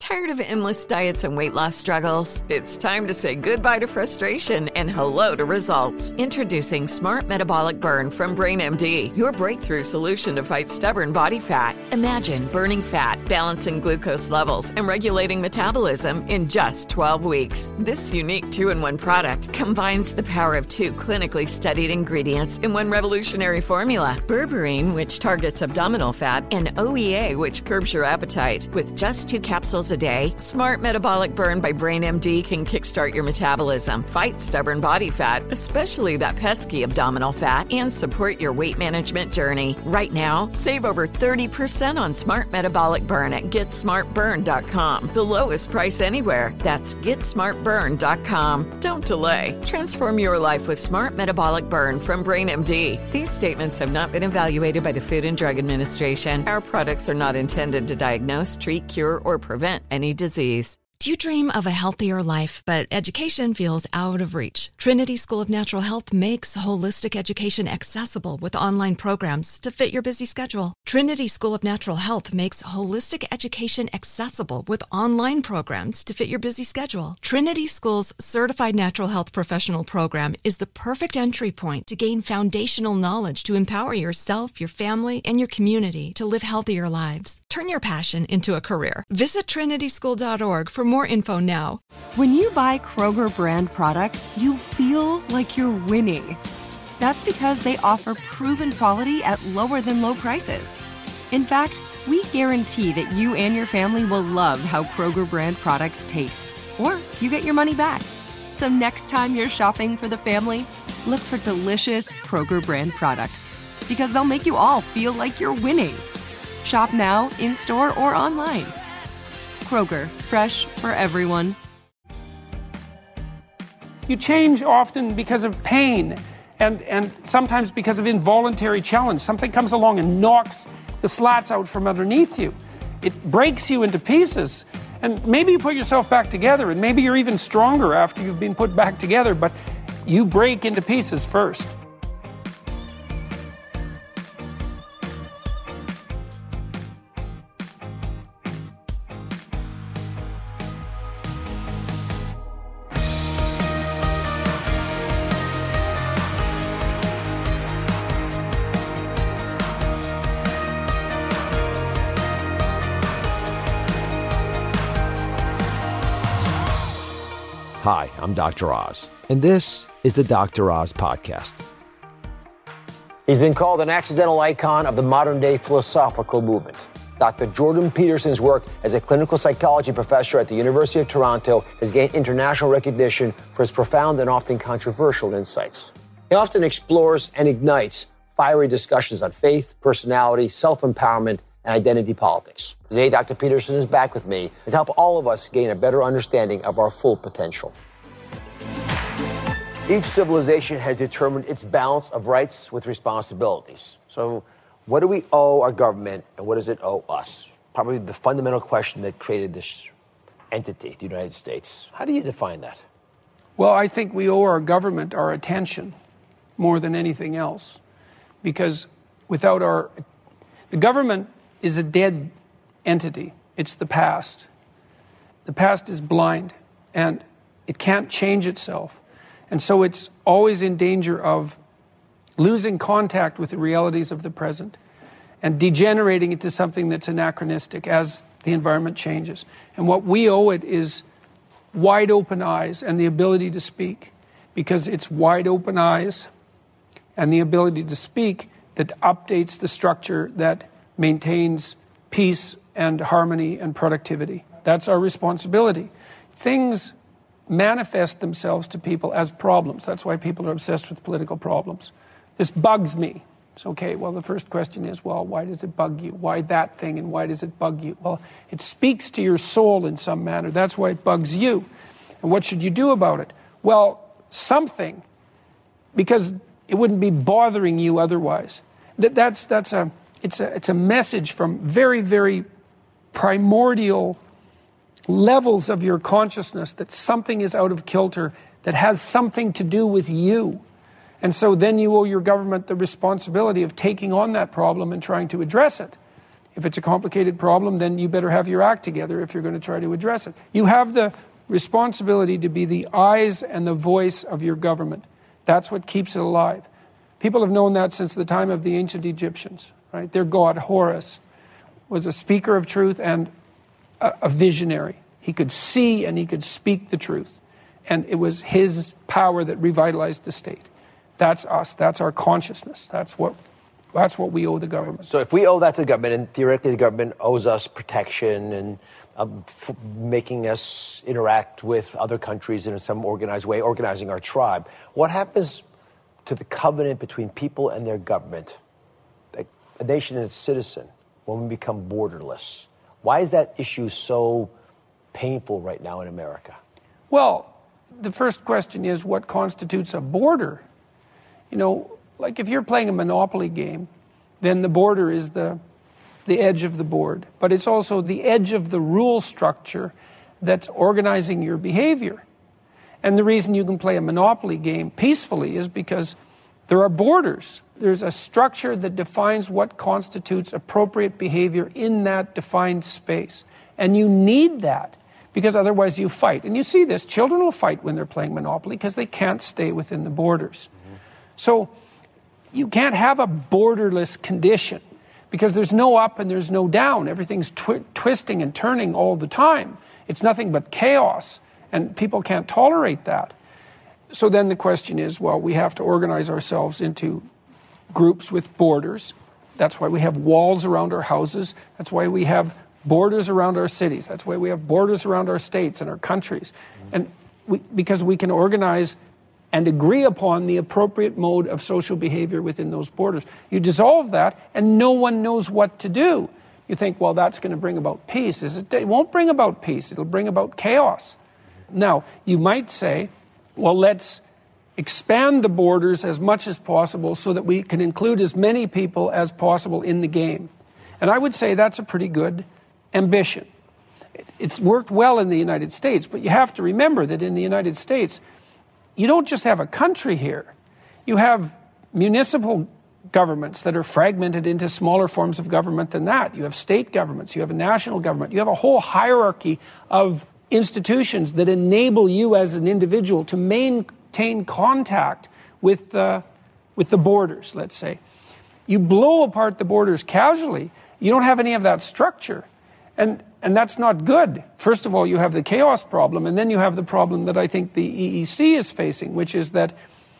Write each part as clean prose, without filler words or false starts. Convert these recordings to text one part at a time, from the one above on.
Tired of endless diets and weight loss struggles? It's time to say goodbye to frustration and hello to results. Introducing Smart Metabolic Burn from BrainMD, your breakthrough solution to fight stubborn body fat. Imagine burning fat, balancing glucose levels, and regulating metabolism in just 12 weeks. This unique 2-in-1 product combines the power of 2 clinically studied ingredients in one revolutionary formula. Berberine, which targets abdominal fat, and OEA, which curbs your appetite. With just 2 capsules a day, Smart Metabolic Burn by BrainMD can kickstart your metabolism, fight stubborn body fat, especially that pesky abdominal fat, and support your weight management journey. Right now, save over 30% on Smart Metabolic Burn at GetSmartBurn.com. The lowest price anywhere. That's GetSmartBurn.com. Don't delay. Transform your life with Smart Metabolic Burn from BrainMD. These statements have not been evaluated by the Food and Drug Administration. Our products are not intended to diagnose, treat, cure, or prevent any disease. Do you dream of a healthier life, but education feels out of reach? Trinity School of Natural Health makes holistic education accessible with online programs to fit your busy schedule. Trinity School of Natural Health makes holistic education accessible with online programs to fit your busy schedule. Trinity School's Certified Natural Health Professional Program is the perfect entry point to gain foundational knowledge to empower yourself, your family, and your community to live healthier lives. Turn your passion into a career. Visit trinityschool.org for more info now. When you buy Kroger brand products, you feel like you're winning. That's because they offer proven quality at lower than low prices. In fact, we guarantee that you and your family will love how Kroger brand products taste, or you get your money back. So next time you're shopping for the family, look for delicious Kroger brand products, because they'll make you all feel like you're winning. Shop now, in-store, or online. Kroger, fresh for everyone. You change often because of pain and sometimes because of involuntary challenge. Something comes along and knocks the slats out from underneath you. It breaks you into pieces. And maybe you put yourself back together, and maybe you're even stronger after you've been put back together, but you break into pieces first. Hi, I'm Dr. Oz, and this is the Dr. Oz Podcast. He's been called an accidental icon of the modern-day philosophical movement. Dr. Jordan Peterson's work as a clinical psychology professor at the University of Toronto has gained international recognition for his profound and often controversial insights. He often explores and ignites fiery discussions on faith, personality, self-empowerment, and identity politics. Today, Dr. Peterson is back with me to help all of us gain a better understanding of our full potential. Each civilization has determined its balance of rights with responsibilities. So what do we owe our government and what does it owe us? Probably the fundamental question that created this entity, the United States. How do you define that? Well, I think we owe our government our attention more than anything else, because without the government is a dead entity. It's the past. The past is blind, and it can't change itself. And so it's always in danger of losing contact with the realities of the present and degenerating into something that's anachronistic as the environment changes. And what we owe it is wide open eyes and the ability to speak, because it's wide open eyes and the ability to speak that updates the structure that maintains peace and harmony and productivity. That's our responsibility. Things manifest themselves to people as problems. That's why people are obsessed with political problems. This bugs me. It's okay. Well, the first question is, well, why does it bug you? Why that thing, and why does it bug you? Well, it speaks to your soul in some manner. That's why it bugs you. And what should you do about it? Well, something, because it wouldn't be bothering you otherwise. It's a message from very, very primordial levels of your consciousness that something is out of kilter that has something to do with you. And so then you owe your government the responsibility of taking on that problem and trying to address it. If it's a complicated problem, then you better have your act together if you're going to try to address it. You have the responsibility to be the eyes and the voice of your government. That's what keeps it alive. People have known that since the time of the ancient Egyptians, right? Their god, Horus, was a speaker of truth and a visionary. He could see and he could speak the truth. And it was his power that revitalized the state. That's us. That's our consciousness. That's what we owe the government. So if we owe that to the government, and theoretically the government owes us protection and making us interact with other countries in some organized way, organizing our tribe, what happens to the covenant between people and their government, like a nation and its citizen, when we become borderless? Why is that issue so painful right now in America? Well, the first question is, what constitutes a border? You know, like if you're playing a Monopoly game, then the border is the edge of the board. But it's also the edge of the rule structure that's organizing your behavior. And the reason you can play a Monopoly game peacefully is because there are borders. There's a structure that defines what constitutes appropriate behavior in that defined space. And you need that, because otherwise you fight. And you see this, children will fight when they're playing Monopoly because they can't stay within the borders. So you can't have a borderless condition because there's no up and there's no down. Everything's twisting and turning all the time. It's nothing but chaos, and people can't tolerate that. So then the question is, well, we have to organize ourselves into groups with borders. That's why we have walls around our houses. That's why we have borders around our cities. That's why we have borders around our states and our countries. And because we can organize and agree upon the appropriate mode of social behavior within those borders. You dissolve that, and no one knows what to do. You think, well, that's going to bring about peace. It won't bring about peace. It'll bring about chaos. Now, you might say, well, let's expand the borders as much as possible so that we can include as many people as possible in the game. And I would say that's a pretty good ambition. It's worked well in the United States, but you have to remember that in the United States, you don't just have a country here. You have municipal governments that are fragmented into smaller forms of government than that. You have state governments. You have a national government. You have a whole hierarchy of institutions that enable you as an individual to maintain contact with the borders, let's say. You blow apart the borders casually. You don't have any of that structure. And that's not good. First of all, you have the chaos problem, and then you have the problem that I think the EEC is facing, which is that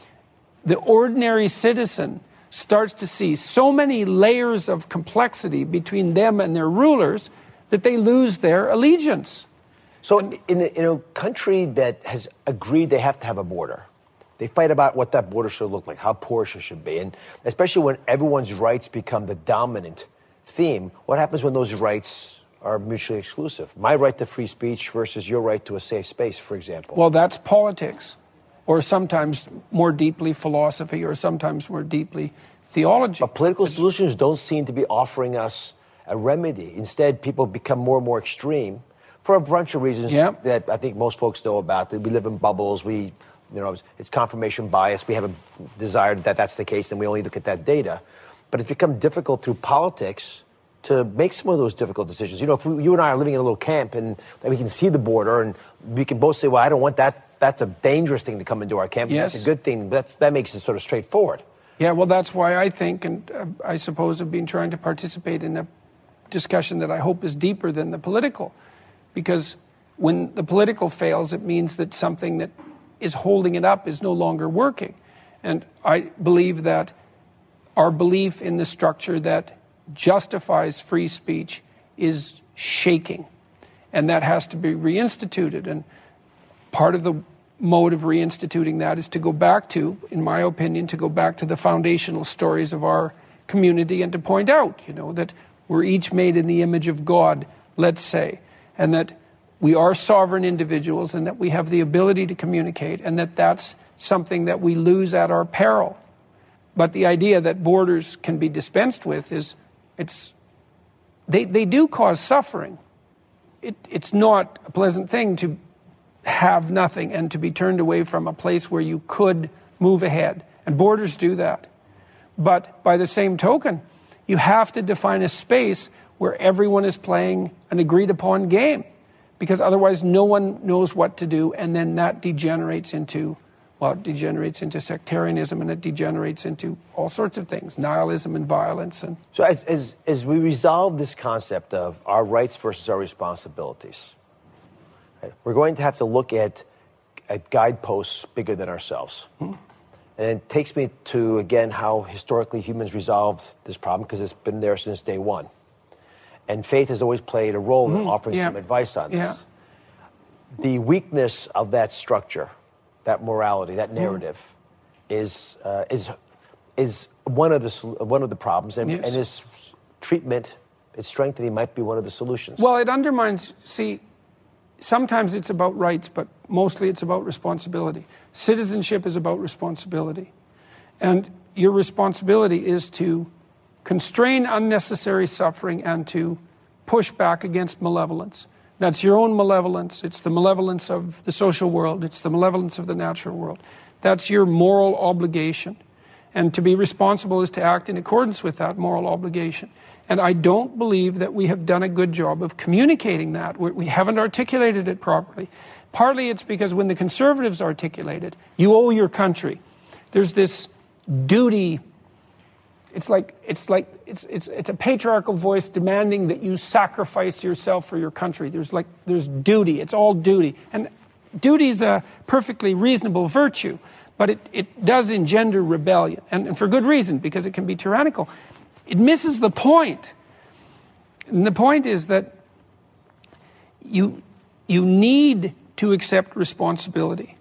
the ordinary citizen starts to see so many layers of complexity between them and their rulers that they lose their allegiance. So in a country that has agreed they have to have a border, they fight about what that border should look like, how porous it should be, and especially when everyone's rights become the dominant theme, what happens when those rights are mutually exclusive? My right to free speech versus your right to a safe space, for example. Well, that's politics, or sometimes more deeply philosophy, or sometimes more deeply theology. But political solutions don't seem to be offering us a remedy. Instead, people become more and more extreme for a bunch of reasons that I think most folks know about. That we live in bubbles. It's confirmation bias. We have a desire that that's the case, and we only look at that data. But it's become difficult through politics to make some of those difficult decisions. You know, if you and I are living in a little camp and we can see the border and we can both say, well, I don't want that. That's a dangerous thing to come into our camp. Yes. That's a good thing. That makes it sort of straightforward. Yeah, well, that's why I think, and I suppose I've been trying to participate in a discussion that I hope is deeper than the political. Because when the political fails, it means that something that is holding it up is no longer working. And I believe that our belief in the structure that justifies free speech is shaking, and that has to be reinstituted. And part of the mode of reinstituting that is to go back to, in my opinion, to go back to the foundational stories of our community and to point out, that we're each made in the image of God, let's say, and that we are sovereign individuals and that we have the ability to communicate, and that that's something that we lose at our peril. But the idea that borders can be dispensed with they do cause suffering. It's not a pleasant thing to have nothing and to be turned away from a place where you could move ahead. And borders do that. But by the same token, you have to define a space where everyone is playing an agreed upon game, because otherwise no one knows what to do, and then that degenerates into sectarianism, and it degenerates into all sorts of things, nihilism and violence. And so as we resolve this concept of our rights versus our responsibilities, right, we're going to have to look at guideposts bigger than ourselves. Mm-hmm. And it takes me to, again, how historically humans resolved this problem, because it's been there since day one. And faith has always played a role in offering some advice on this. Yeah. The weakness of that structure, that morality, that narrative, is one of the problems, and its treatment, its strengthening, might be one of the solutions. Well, it undermines. See, sometimes it's about rights, but mostly it's about responsibility. Citizenship is about responsibility, and your responsibility is to constrain unnecessary suffering and to push back against malevolence. That's your own malevolence. It's the malevolence of the social world. It's the malevolence of the natural world. That's your moral obligation. And to be responsible is to act in accordance with that moral obligation. And I don't believe that we have done a good job of communicating that. We haven't articulated it properly. Partly it's because when the Conservatives articulate it, you owe your country. There's this duty. It's a patriarchal voice demanding that you sacrifice yourself for your country. There's duty. It's all duty. And duty is a perfectly reasonable virtue, but it does engender rebellion, and for good reason, because it can be tyrannical. It misses the point. And the point is that you need to accept responsibility.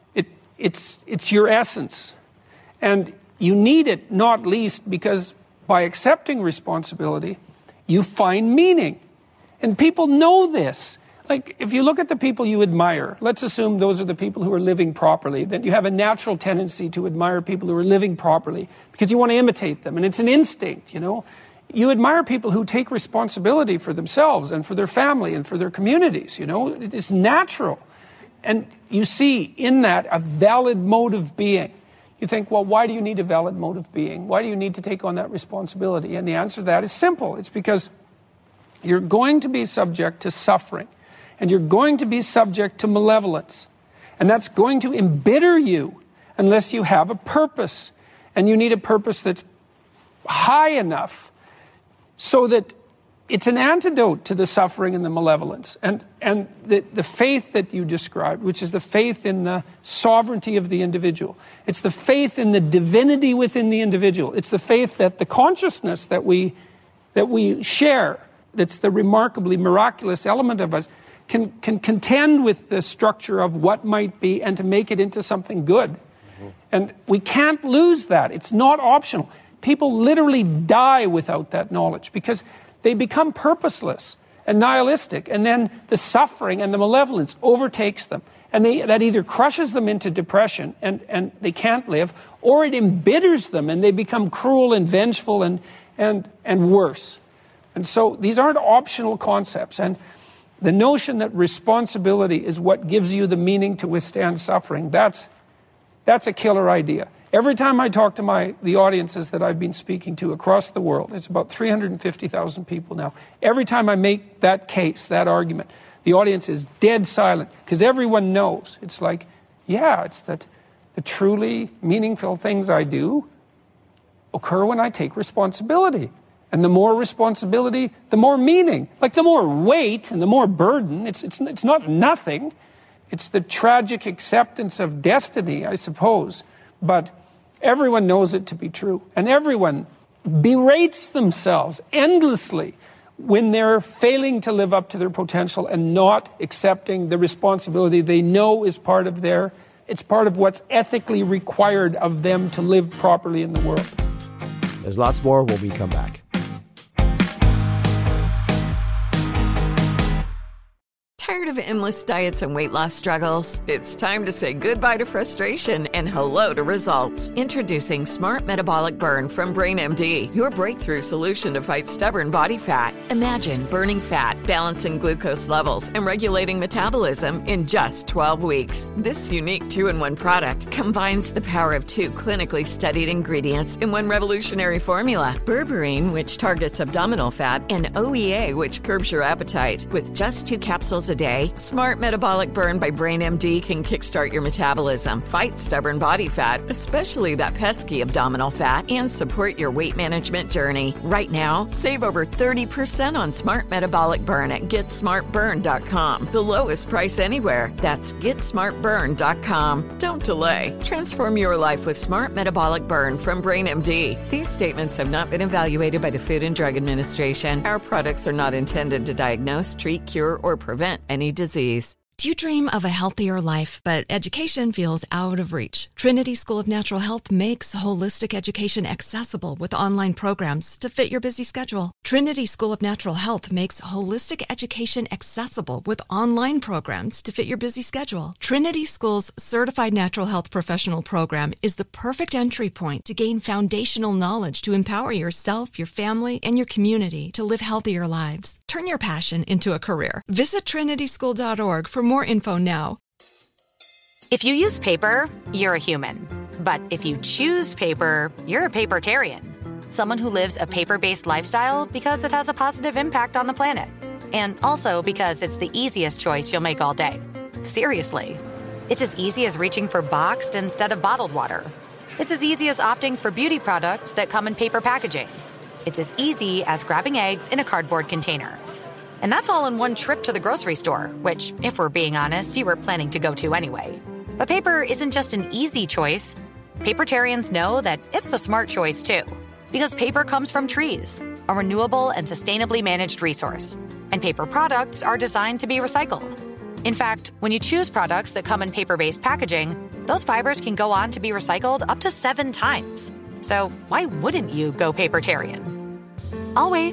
It's your essence. And you need it not least because by accepting responsibility, you find meaning. And people know this. Like, if you look at the people you admire, let's assume those are the people who are living properly, then you have a natural tendency to admire people who are living properly because you want to imitate them. And it's an instinct, you know. You admire people who take responsibility for themselves and for their family and for their communities, you know. It is natural. And you see in that a valid mode of being. You think, well, why do you need a valid mode of being? Why do you need to take on that responsibility? And the answer to that is simple. It's because you're going to be subject to suffering, and you're going to be subject to malevolence. And that's going to embitter you unless you have a purpose. And you need a purpose that's high enough so that it's an antidote to the suffering and the malevolence. And the faith that you described, which is the faith in the sovereignty of the individual. It's the faith in the divinity within the individual. It's the faith that the consciousness that we share, that's the remarkably miraculous element of us, can contend with the structure of what might be and to make it into something good. Mm-hmm. And we can't lose that. It's not optional. People literally die without that knowledge because they become purposeless and nihilistic, and then the suffering and the malevolence overtakes them. And that either crushes them into depression and they can't live, or it embitters them and they become cruel and vengeful and worse. And so these aren't optional concepts. And the notion that responsibility is what gives you the meaning to withstand suffering, that's a killer idea. Every time I talk to the audiences that I've been speaking to across the world, it's about 350,000 people now. Every time I make that case, that argument, the audience is dead silent because everyone knows. It's like, yeah, it's that the truly meaningful things I do occur when I take responsibility. And the more responsibility, the more meaning. Like the more weight and the more burden, it's not nothing. It's the tragic acceptance of destiny, I suppose. But everyone knows it to be true. And everyone berates themselves endlessly when they're failing to live up to their potential and not accepting the responsibility they know is part of it's part of what's ethically required of them to live properly in the world. There's lots more when we come back. Tired of endless diets and weight loss struggles? It's time to say goodbye to frustration and hello to results. Introducing Smart Metabolic Burn from BrainMD, your breakthrough solution to fight stubborn body fat. Imagine burning fat, balancing glucose levels, and regulating metabolism in just 12 weeks. This unique 2-in-1 product combines the power of 2 clinically studied ingredients in one revolutionary formula. Berberine, which targets abdominal fat, and OEA, which curbs your appetite. With just 2 capsules a day, Smart Metabolic Burn by BrainMD can kickstart your metabolism, fight stubborn body fat, especially that pesky abdominal fat, and support your weight management journey. Right now, save over 30% on Smart Metabolic Burn at GetSmartBurn.com. The lowest price anywhere. That's GetSmartBurn.com. Don't delay. Transform your life with Smart Metabolic Burn from BrainMD. These statements have not been evaluated by the Food and Drug Administration. Our products are not intended to diagnose, treat, cure, or prevent any disease. Do you dream of a healthier life, but education feels out of reach? Trinity School of Natural Health makes holistic education accessible with online programs to fit your busy schedule. Trinity School of Natural Health makes holistic education accessible with online programs to fit your busy schedule. Trinity School's Certified Natural Health Professional Program is the perfect entry point to gain foundational knowledge to empower yourself, your family, and your community to live healthier lives. Turn your passion into a career. Visit trinityschool.org for more info now. If you use paper, you're a human. But if you choose paper, you're a papertarian. Someone who lives a paper-based lifestyle because it has a positive impact on the planet. And also because it's the easiest choice you'll make all day. Seriously. It's as easy as reaching for boxed instead of bottled water. It's as easy as opting for beauty products that come in paper packaging. It's as easy as grabbing eggs in a cardboard container. And that's all in one trip to the grocery store, which, if we're being honest, you were planning to go to anyway. But paper isn't just an easy choice. Papertarians know that it's the smart choice, too. Because paper comes from trees, a renewable and sustainably managed resource. And paper products are designed to be recycled. In fact, when you choose products that come in paper-based packaging, those fibers can go on to be recycled up to 7 times. So why wouldn't you go papertarian? I'll wait.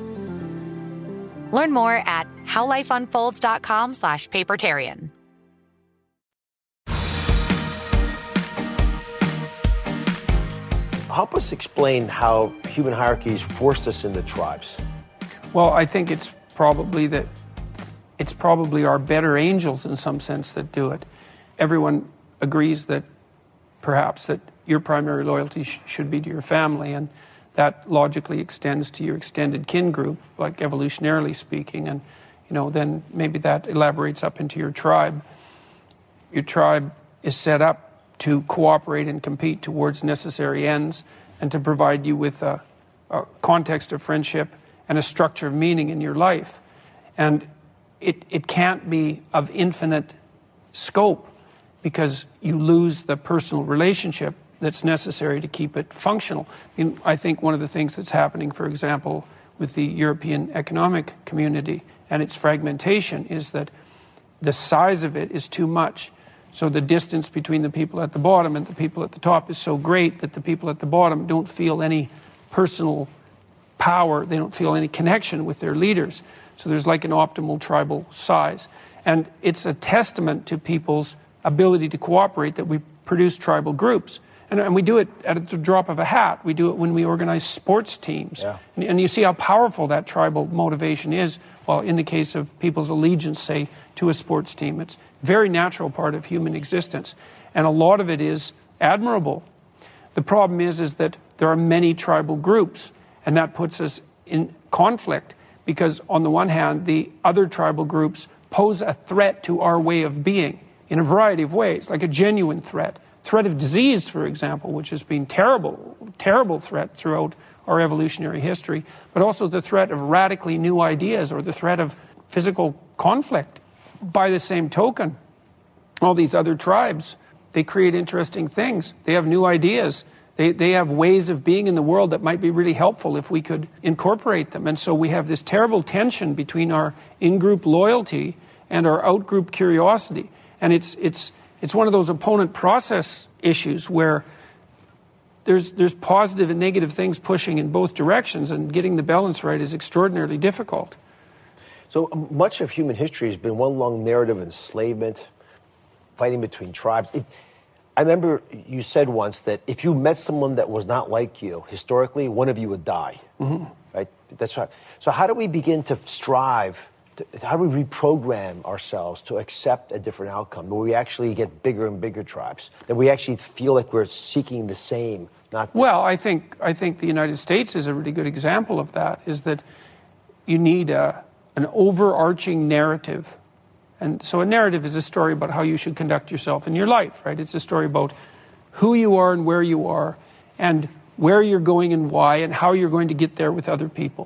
Learn more at howlifeunfolds.com/papertarian. Help us explain how human hierarchies forced us into tribes. Well, I think it's probably our better angels in some sense that do it. Everyone agrees that perhaps that your primary loyalty should be to your family, and that logically extends to your extended kin group, like evolutionarily speaking, and then maybe that elaborates up into your tribe. Your tribe is set up to cooperate and compete towards necessary ends and to provide you with a context of friendship and a structure of meaning in your life. And it can't be of infinite scope because you lose the personal relationship that's necessary to keep it functional. I think one of the things that's happening, for example, with the European Economic Community and its fragmentation is that the size of it is too much. So the distance between the people at the bottom and the people at the top is so great that the people at the bottom don't feel any personal power, they don't feel any connection with their leaders. So there's like an optimal tribal size. And it's a testament to people's ability to cooperate that we produce tribal groups. And we do it at the drop of a hat. We do it when we organize sports teams. Yeah. And you see how powerful that tribal motivation is. Well, in the case of people's allegiance, say, to a sports team, it's a very natural part of human existence. And a lot of it is admirable. The problem is that there are many tribal groups, and that puts us in conflict because, on the one hand, the other tribal groups pose a threat to our way of being in a variety of ways, like a genuine threat. Threat of disease, for example, which has been terrible threat throughout our evolutionary history, but also the threat of radically new ideas or the threat of physical conflict. By the same token, all these other tribes, they create interesting things. They have new ideas. They have ways of being in the world that might be really helpful if we could incorporate them. And so we have this terrible tension between our in-group loyalty and our out-group curiosity. And it's one of those opponent process issues where there's positive and negative things pushing in both directions, and getting the balance right is extraordinarily difficult. So much of human history has been one long narrative of enslavement, fighting between tribes. I remember you said once that if you met someone that was not like you, historically, one of you would die. Mm-hmm. Right? That's right. So how do we begin to strive? How do we reprogram ourselves to accept a different outcome, where we actually get bigger and bigger tribes, that we actually feel like we're seeking the same? Well, I think the United States is a really good example of that. Is that you need an overarching narrative. And so a narrative is a story about how you should conduct yourself in your life, right? It's a story about who you are and where you are and where you're going and why and how you're going to get there with other people.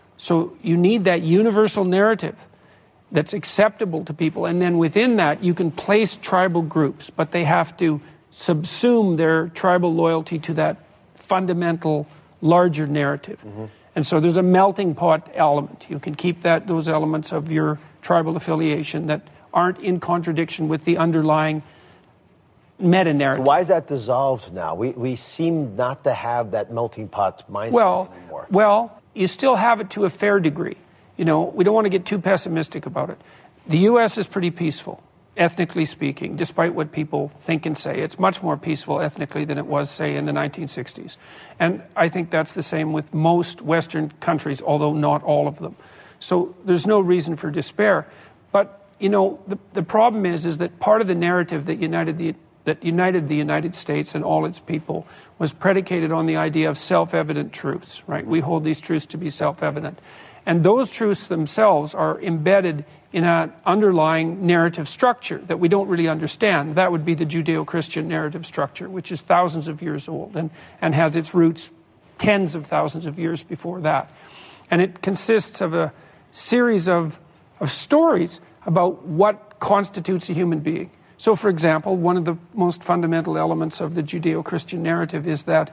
So you need that universal narrative that's acceptable to people. And then within that, you can place tribal groups, but they have to subsume their tribal loyalty to that fundamental, larger narrative. Mm-hmm. And so there's a melting pot element. You can keep those elements of your tribal affiliation that aren't in contradiction with the underlying meta-narrative. So why is that dissolved now? We seem not to have that melting pot mindset anymore. Well, you still have it to a fair degree. We don't want to get too pessimistic about it. The U.S. is pretty peaceful, ethnically speaking, despite what people think and say. It's much more peaceful ethnically than it was, say, in the 1960s. And I think that's the same with most Western countries, although not all of them. So there's no reason for despair. But, the problem is that part of the narrative that united the United States and all its people was predicated on the idea of self-evident truths, right? We hold these truths to be self-evident. And those truths themselves are embedded in an underlying narrative structure that we don't really understand. That would be the Judeo-Christian narrative structure, which is thousands of years old and has its roots tens of thousands of years before that. And it consists of a series of stories about what constitutes a human being. So, for example, one of the most fundamental elements of the Judeo-Christian narrative is that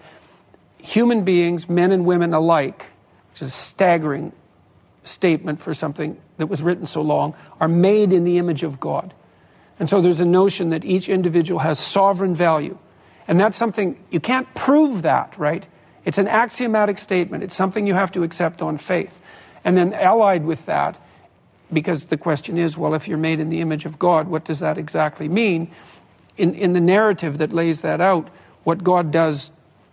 human beings, men and women alike, which is a staggering statement for something that was written so long, are made in the image of God. And so there's a notion that each individual has sovereign value. And that's something, you can't prove that, right? It's an axiomatic statement. It's something you have to accept on faith. And then allied with that, because the question is, well, if you're made in the image of God, what does that exactly mean? In the narrative that lays that out, what God does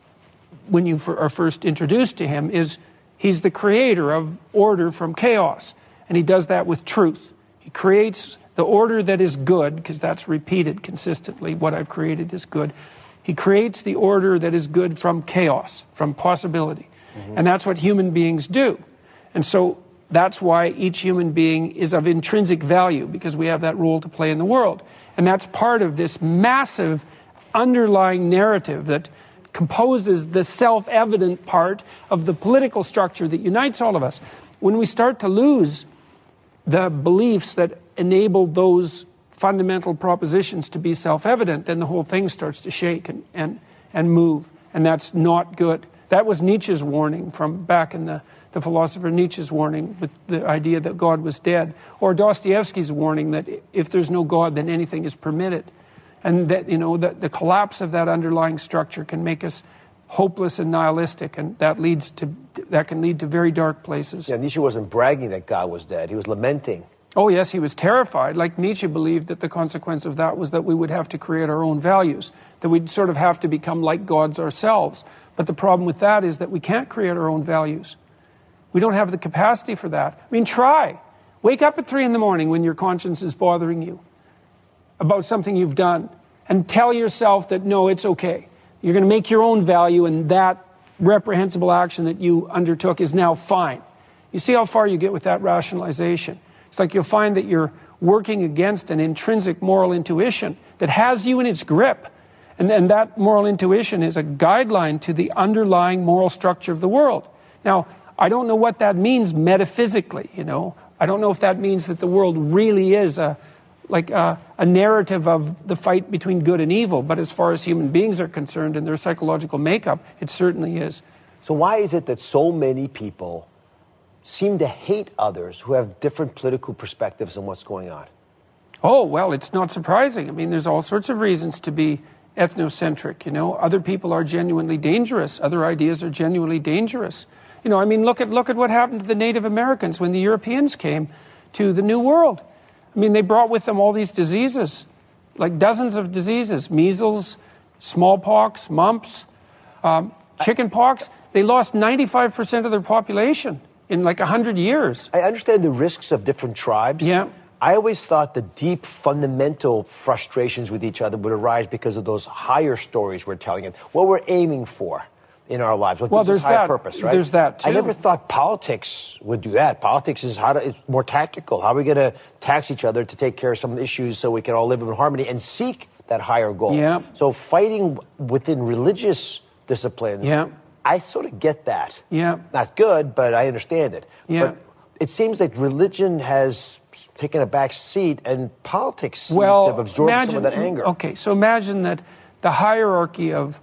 when you are first introduced to him is he's the creator of order from chaos. And he does that with truth. He creates the order that is good, because that's repeated consistently, what I've created is good. He creates the order that is good from chaos, from possibility. Mm-hmm. And that's what human beings do. And so that's why each human being is of intrinsic value, because we have that role to play in the world. And that's part of this massive underlying narrative that composes the self-evident part of the political structure that unites all of us. When we start to lose the beliefs that enable those fundamental propositions to be self-evident, then the whole thing starts to shake and move. And that's not good. That was Nietzsche's warning from back in the philosopher Nietzsche's warning with the idea that God was dead, or Dostoevsky's warning that if there's no God, then anything is permitted. And that, the collapse of that underlying structure can make us hopeless and nihilistic, and that can lead to very dark places. Yeah, Nietzsche wasn't bragging that God was dead. He was lamenting. Oh, yes, he was terrified. Like Nietzsche believed that the consequence of that was that we would have to create our own values, that we'd sort of have to become like gods ourselves. But the problem with that is that we can't create our own values. We don't have the capacity for that. I mean, try. Wake up at 3 a.m. when your conscience is bothering you about something you've done, and tell yourself that, no, it's okay. You're going to make your own value, and that reprehensible action that you undertook is now fine. You see how far you get with that rationalization. It's like you'll find that you're working against an intrinsic moral intuition that has you in its grip. And that moral intuition is a guideline to the underlying moral structure of the world. Now, I don't know what that means metaphysically, I don't know if that means that the world really is a narrative of the fight between good and evil, but as far as human beings are concerned and their psychological makeup, it certainly is. So why is it that so many people seem to hate others who have different political perspectives on what's going on? Oh, well, it's not surprising. I mean, there's all sorts of reasons to be ethnocentric, Other people are genuinely dangerous. Other ideas are genuinely dangerous. Look at what happened to the Native Americans when the Europeans came to the New World. I mean, they brought with them all these diseases, like dozens of diseases, measles, smallpox, mumps, chickenpox. They lost 95% of their population in like 100 years. I understand the risks of different tribes. Yeah. I always thought the deep fundamental frustrations with each other would arise because of those higher stories we're telling it, what we're aiming for in our lives. What gives us higher purpose, right? There's that, too. I never thought politics would do that. Politics is it's more tactical. How are we going to tax each other to take care of some issues so we can all live in harmony and seek that higher goal? Yeah. So fighting within religious disciplines, I sort of get that. Yeah. Not good, but I understand it. Yeah. But it seems like religion has taken a back seat and politics seems to have absorbed some of that anger. Okay, so imagine that the hierarchy of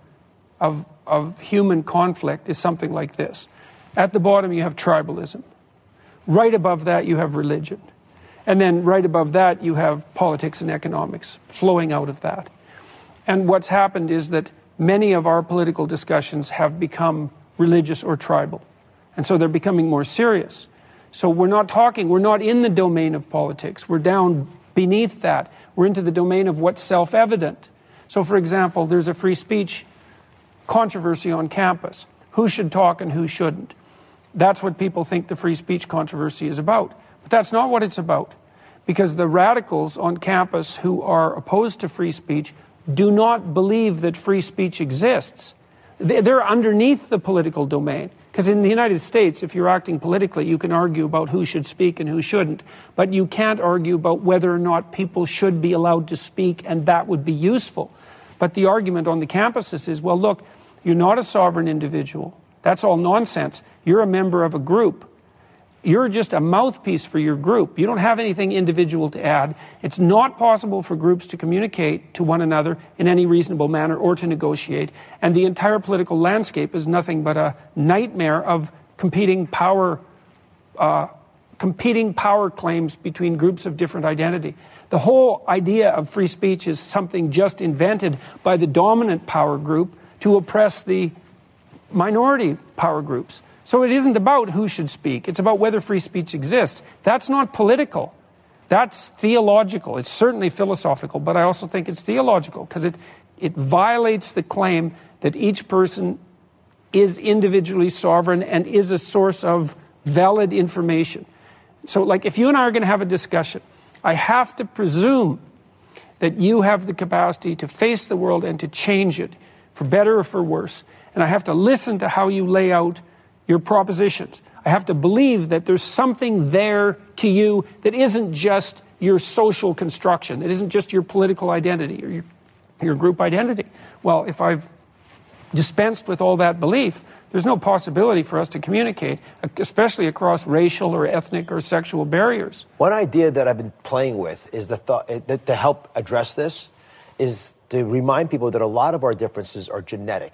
human conflict is something like this. At the bottom, you have tribalism. Right above that, you have religion. And then right above that, you have politics and economics flowing out of that. And what's happened is that many of our political discussions have become religious or tribal. And so they're becoming more serious. So we're not in the domain of politics. We're down beneath that. We're into the domain of what's self-evident. So, for example, there's a free speech controversy on campus. Who should talk and who shouldn't? That's what people think the free speech controversy is about. But that's not what it's about. Because the radicals on campus who are opposed to free speech do not believe that free speech exists. They're underneath the political domain. Because in the United States, if you're acting politically, you can argue about who should speak and who shouldn't. But you can't argue about whether or not people should be allowed to speak, and that would be useful. But the argument on the campuses is, well, look, you're not a sovereign individual. That's all nonsense. You're a member of a group. You're just a mouthpiece for your group. You don't have anything individual to add. It's not possible for groups to communicate to one another in any reasonable manner or to negotiate. And the entire political landscape is nothing but a nightmare of competing power claims between groups of different identity. The whole idea of free speech is something just invented by the dominant power group to oppress the minority power groups. So it isn't about who should speak. It's about whether free speech exists. That's not political. That's theological. It's certainly philosophical, but I also think it's theological because it violates the claim that each person is individually sovereign and is a source of valid information. So, like, if you and I are going to have a discussion, I have to presume that you have the capacity to face the world and to change it, for better or for worse. And I have to listen to how you lay out your propositions. I have to believe that there's something there to you that isn't just your social construction, that isn't just your political identity or your group identity. Well, if I've dispensed with all that belief, there's no possibility for us to communicate, especially across racial or ethnic or sexual barriers. One idea that I've been playing with is the thought that to help address this is to remind people that a lot of our differences are genetic.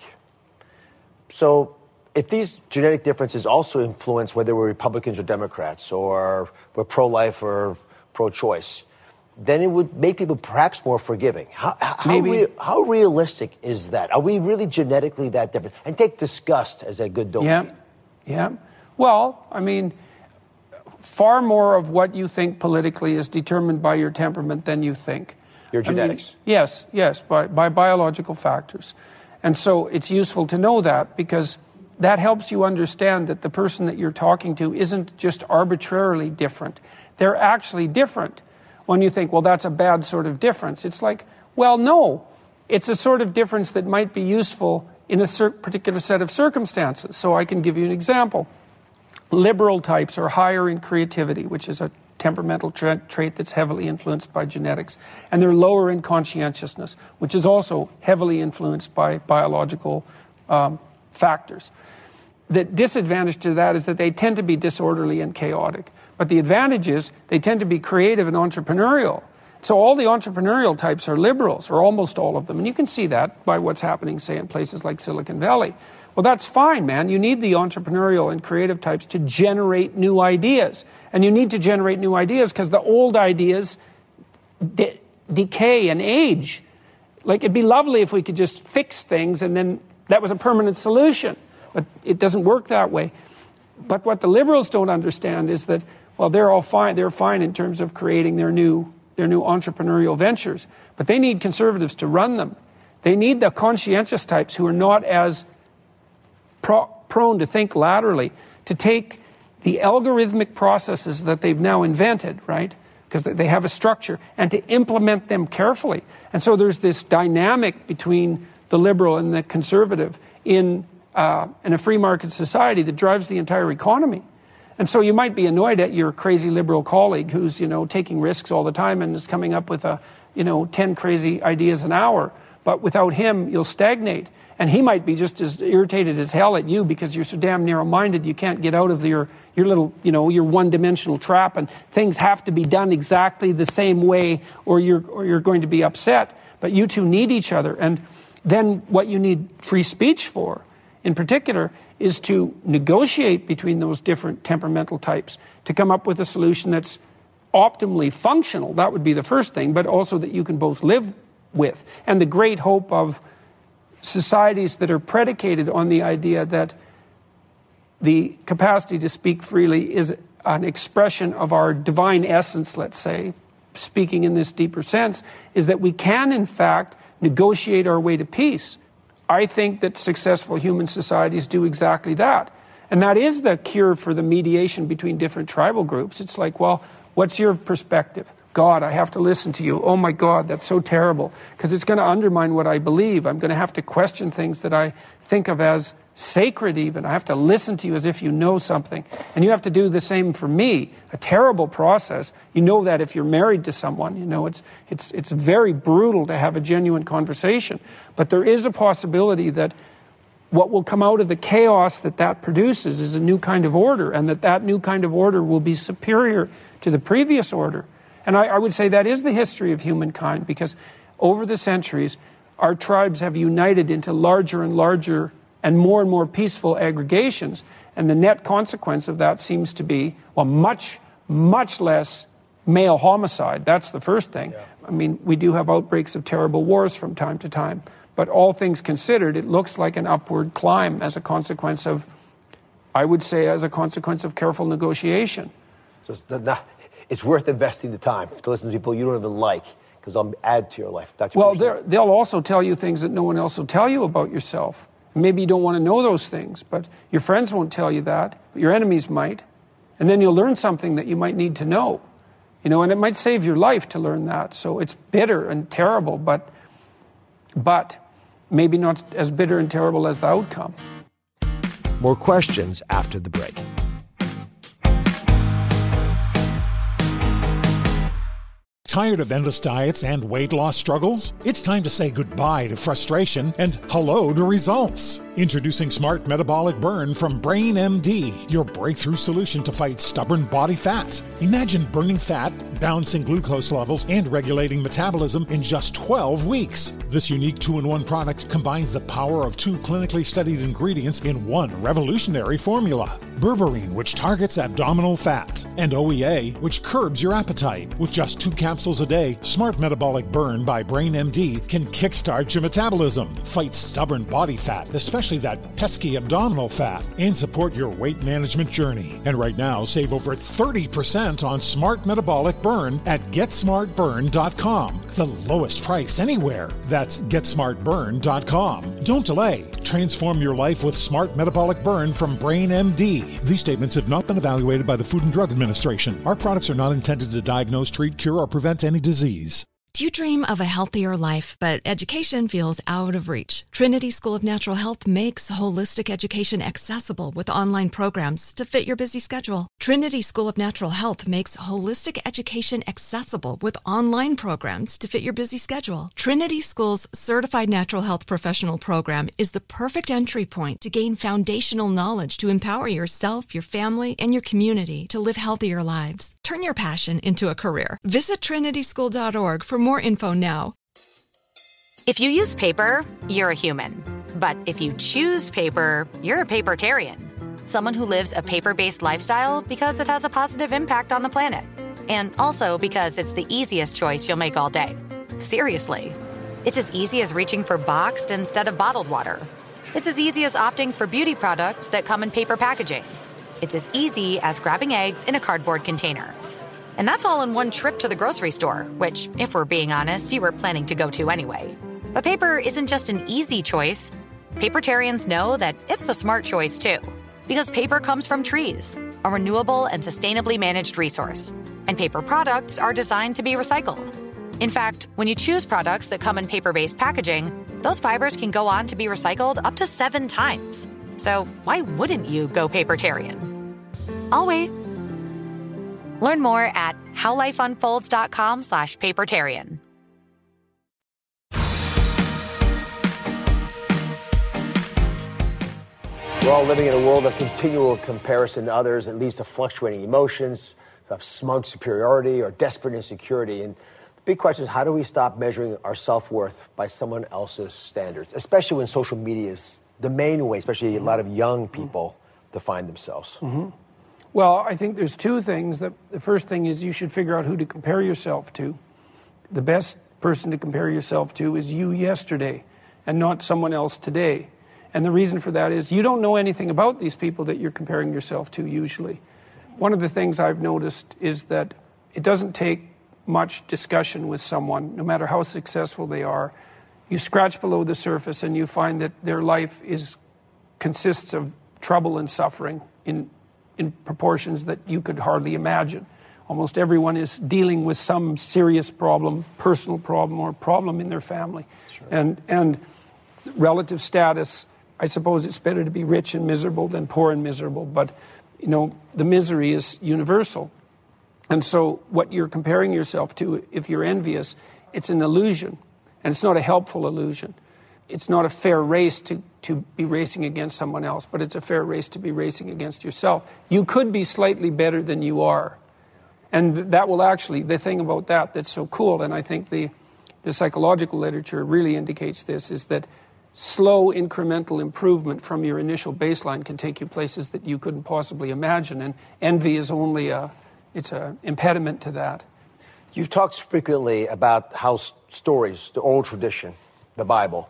So if these genetic differences also influence whether we're Republicans or Democrats or we're pro-life or pro-choice, then it would make people perhaps more forgiving. How realistic is that? Are we really genetically that different? And take disgust as a good domain. Yeah. Well, I mean, far more of what you think politically is determined by your temperament than you think. Your genetics. Yes, by biological factors. And so it's useful to know that because that helps you understand that the person that you're talking to isn't just arbitrarily different. They're actually different. When you think, well, that's a bad sort of difference, it's like, well, no. It's a sort of difference that might be useful in a particular set of circumstances. So I can give you an example. Liberal types are higher in creativity, which is a temperamental trait that's heavily influenced by genetics. And they're lower in conscientiousness, which is also heavily influenced by biological factors. The disadvantage to that is that they tend to be disorderly and chaotic. But the advantage is they tend to be creative and entrepreneurial. So all the entrepreneurial types are liberals, or almost all of them. And you can see that by what's happening, say, in places like Silicon Valley. Well, that's fine, man. You need the entrepreneurial and creative types to generate new ideas. And you need to generate new ideas because the old ideas decay and age. Like, it'd be lovely if we could just fix things and then that was a permanent solution. But it doesn't work that way. But what the liberals don't understand is that well, they're all fine. They're fine in terms of creating their new entrepreneurial ventures. But they need conservatives to run them. They need the conscientious types who are not as prone to think laterally, to take the algorithmic processes that they've now invented, right? Because they have a structure, and to implement them carefully. And so there's this dynamic between the liberal and the conservative in a free market society that drives the entire economy. And so you might be annoyed at your crazy liberal colleague who's, taking risks all the time and is coming up with 10 crazy ideas an hour. But without him, you'll stagnate. And he might be just as irritated as hell at you because you're so damn narrow-minded you can't get out of your little, your one-dimensional trap, and things have to be done exactly the same way or you're going to be upset. But you two need each other. And then what you need free speech for, in particular, is to negotiate between those different temperamental types to come up with a solution that's optimally functional. That would be the first thing, but also that you can both live with. And the great hope of societies that are predicated on the idea that the capacity to speak freely is an expression of our divine essence, let's say, speaking in this deeper sense, is that we can, in fact, negotiate our way to peace. I think that successful human societies do exactly that. And that is the cure for the mediation between different tribal groups. It's like, well, what's your perspective? God, I have to listen to you. Oh my God, that's so terrible. Because it's going to undermine what I believe. I'm going to have to question things that I think of as sacred even. I have to listen to you as if you know something. And you have to do the same for me. A terrible process. You know that if you're married to someone, it's very brutal to have a genuine conversation. But there is a possibility that what will come out of the chaos that produces is a new kind of order, and that new kind of order will be superior to the previous order. And I would say that is the history of humankind, because over the centuries, our tribes have united into larger and larger and more peaceful aggregations. And the net consequence of that seems to be, well, much, much less male homicide. That's the first thing. Yeah. I mean, we do have outbreaks of terrible wars from time to time. But all things considered, it looks like an upward climb as a consequence of, I would say, as a consequence of careful negotiation. It's worth investing the time to listen to people you don't even like, because I'll add to your life. Well, they'll also tell you things that no one else will tell you about yourself. Maybe you don't want to know those things, but your friends won't tell you that. But your enemies might. And then you'll learn something that you might need to know. And it might save your life to learn that. So it's bitter and terrible, but maybe not as bitter and terrible as the outcome. More questions after the break. Tired of endless diets and weight loss struggles? It's time to say goodbye to frustration and hello to results. Introducing Smart Metabolic Burn from Brain MD, your breakthrough solution to fight stubborn body fat. Imagine burning fat, balancing glucose levels, and regulating metabolism in just 12 weeks. This unique 2-in-1 product combines the power of 2 clinically studied ingredients in one revolutionary formula. Berberine, which targets abdominal fat, and OEA, which curbs your appetite. With just 2 capsules a day, Smart Metabolic Burn by Brain MD can kickstart your metabolism, fight stubborn body fat, especially that pesky abdominal fat, and support your weight management journey. And right now, save over 30% on Smart Metabolic Burn at GetSmartBurn.com. The lowest price anywhere. That's GetSmartBurn.com. Don't delay. Transform your life with Smart Metabolic Burn from Brain MD. These statements have not been evaluated by the Food and Drug Administration. Our products are not intended to diagnose, treat, cure, or prevent any disease. Do you dream of a healthier life, but education feels out of reach? Trinity School of Natural Health makes holistic education accessible with online programs to fit your busy schedule. Trinity School of Natural Health makes holistic education accessible with online programs to fit your busy schedule. Trinity School's Certified Natural Health Professional Program is the perfect entry point to gain foundational knowledge to empower yourself, your family, and your community to live healthier lives. Turn your passion into a career. Visit trinityschool.org for more info now. If you use paper, you're a human. But if you choose paper, you're a papertarian. Someone who lives a paper-based lifestyle because it has a positive impact on the planet. And also because it's the easiest choice you'll make all day. Seriously. It's as easy as reaching for boxed instead of bottled water. It's as easy as opting for beauty products that come in paper packaging. It's as easy as grabbing eggs in a cardboard container. And that's all in one trip to the grocery store, which, if we're being honest, you were planning to go to anyway. But paper isn't just an easy choice. Papertarians know that it's the smart choice, too. Because paper comes from trees, a renewable and sustainably managed resource. And paper products are designed to be recycled. In fact, when you choose products that come in paper-based packaging, those fibers can go on to be recycled up to 7 times. So why wouldn't you go papertarian? I'll wait. Learn more at howlifeunfolds.com/papertarian. We're all living in a world of continual comparison to others that leads to fluctuating emotions, of smug superiority or desperate insecurity. And the big question is, how do we stop measuring our self-worth by someone else's standards, especially when social media is the main way, especially a lot of young people define themselves? Mm-hmm. Well, I think there's 2 things. The first thing is you should figure out who to compare yourself to. The best person to compare yourself to is you yesterday and not someone else today. And the reason for that is you don't know anything about these people that you're comparing yourself to usually. One of the things I've noticed is that it doesn't take much discussion with someone, no matter how successful they are. You scratch below the surface and you find that their life consists of trouble and suffering in proportions that you could hardly imagine. Almost everyone is dealing with some serious problem, personal problem, or problem in their family. Sure. And relative status, I suppose it's better to be rich and miserable than poor and miserable, but the misery is universal. And so what you're comparing yourself to, if you're envious, it's an illusion, and it's not a helpful illusion. It's not a fair race to be racing against someone else, but it's a fair race to be racing against yourself. You could be slightly better than you are. And that will actually, the thing about that's so cool, and I think the psychological literature really indicates this, is that slow incremental improvement from your initial baseline can take you places that you couldn't possibly imagine. And envy is only it's an impediment to that. You've talked frequently about how stories, the old tradition, the Bible,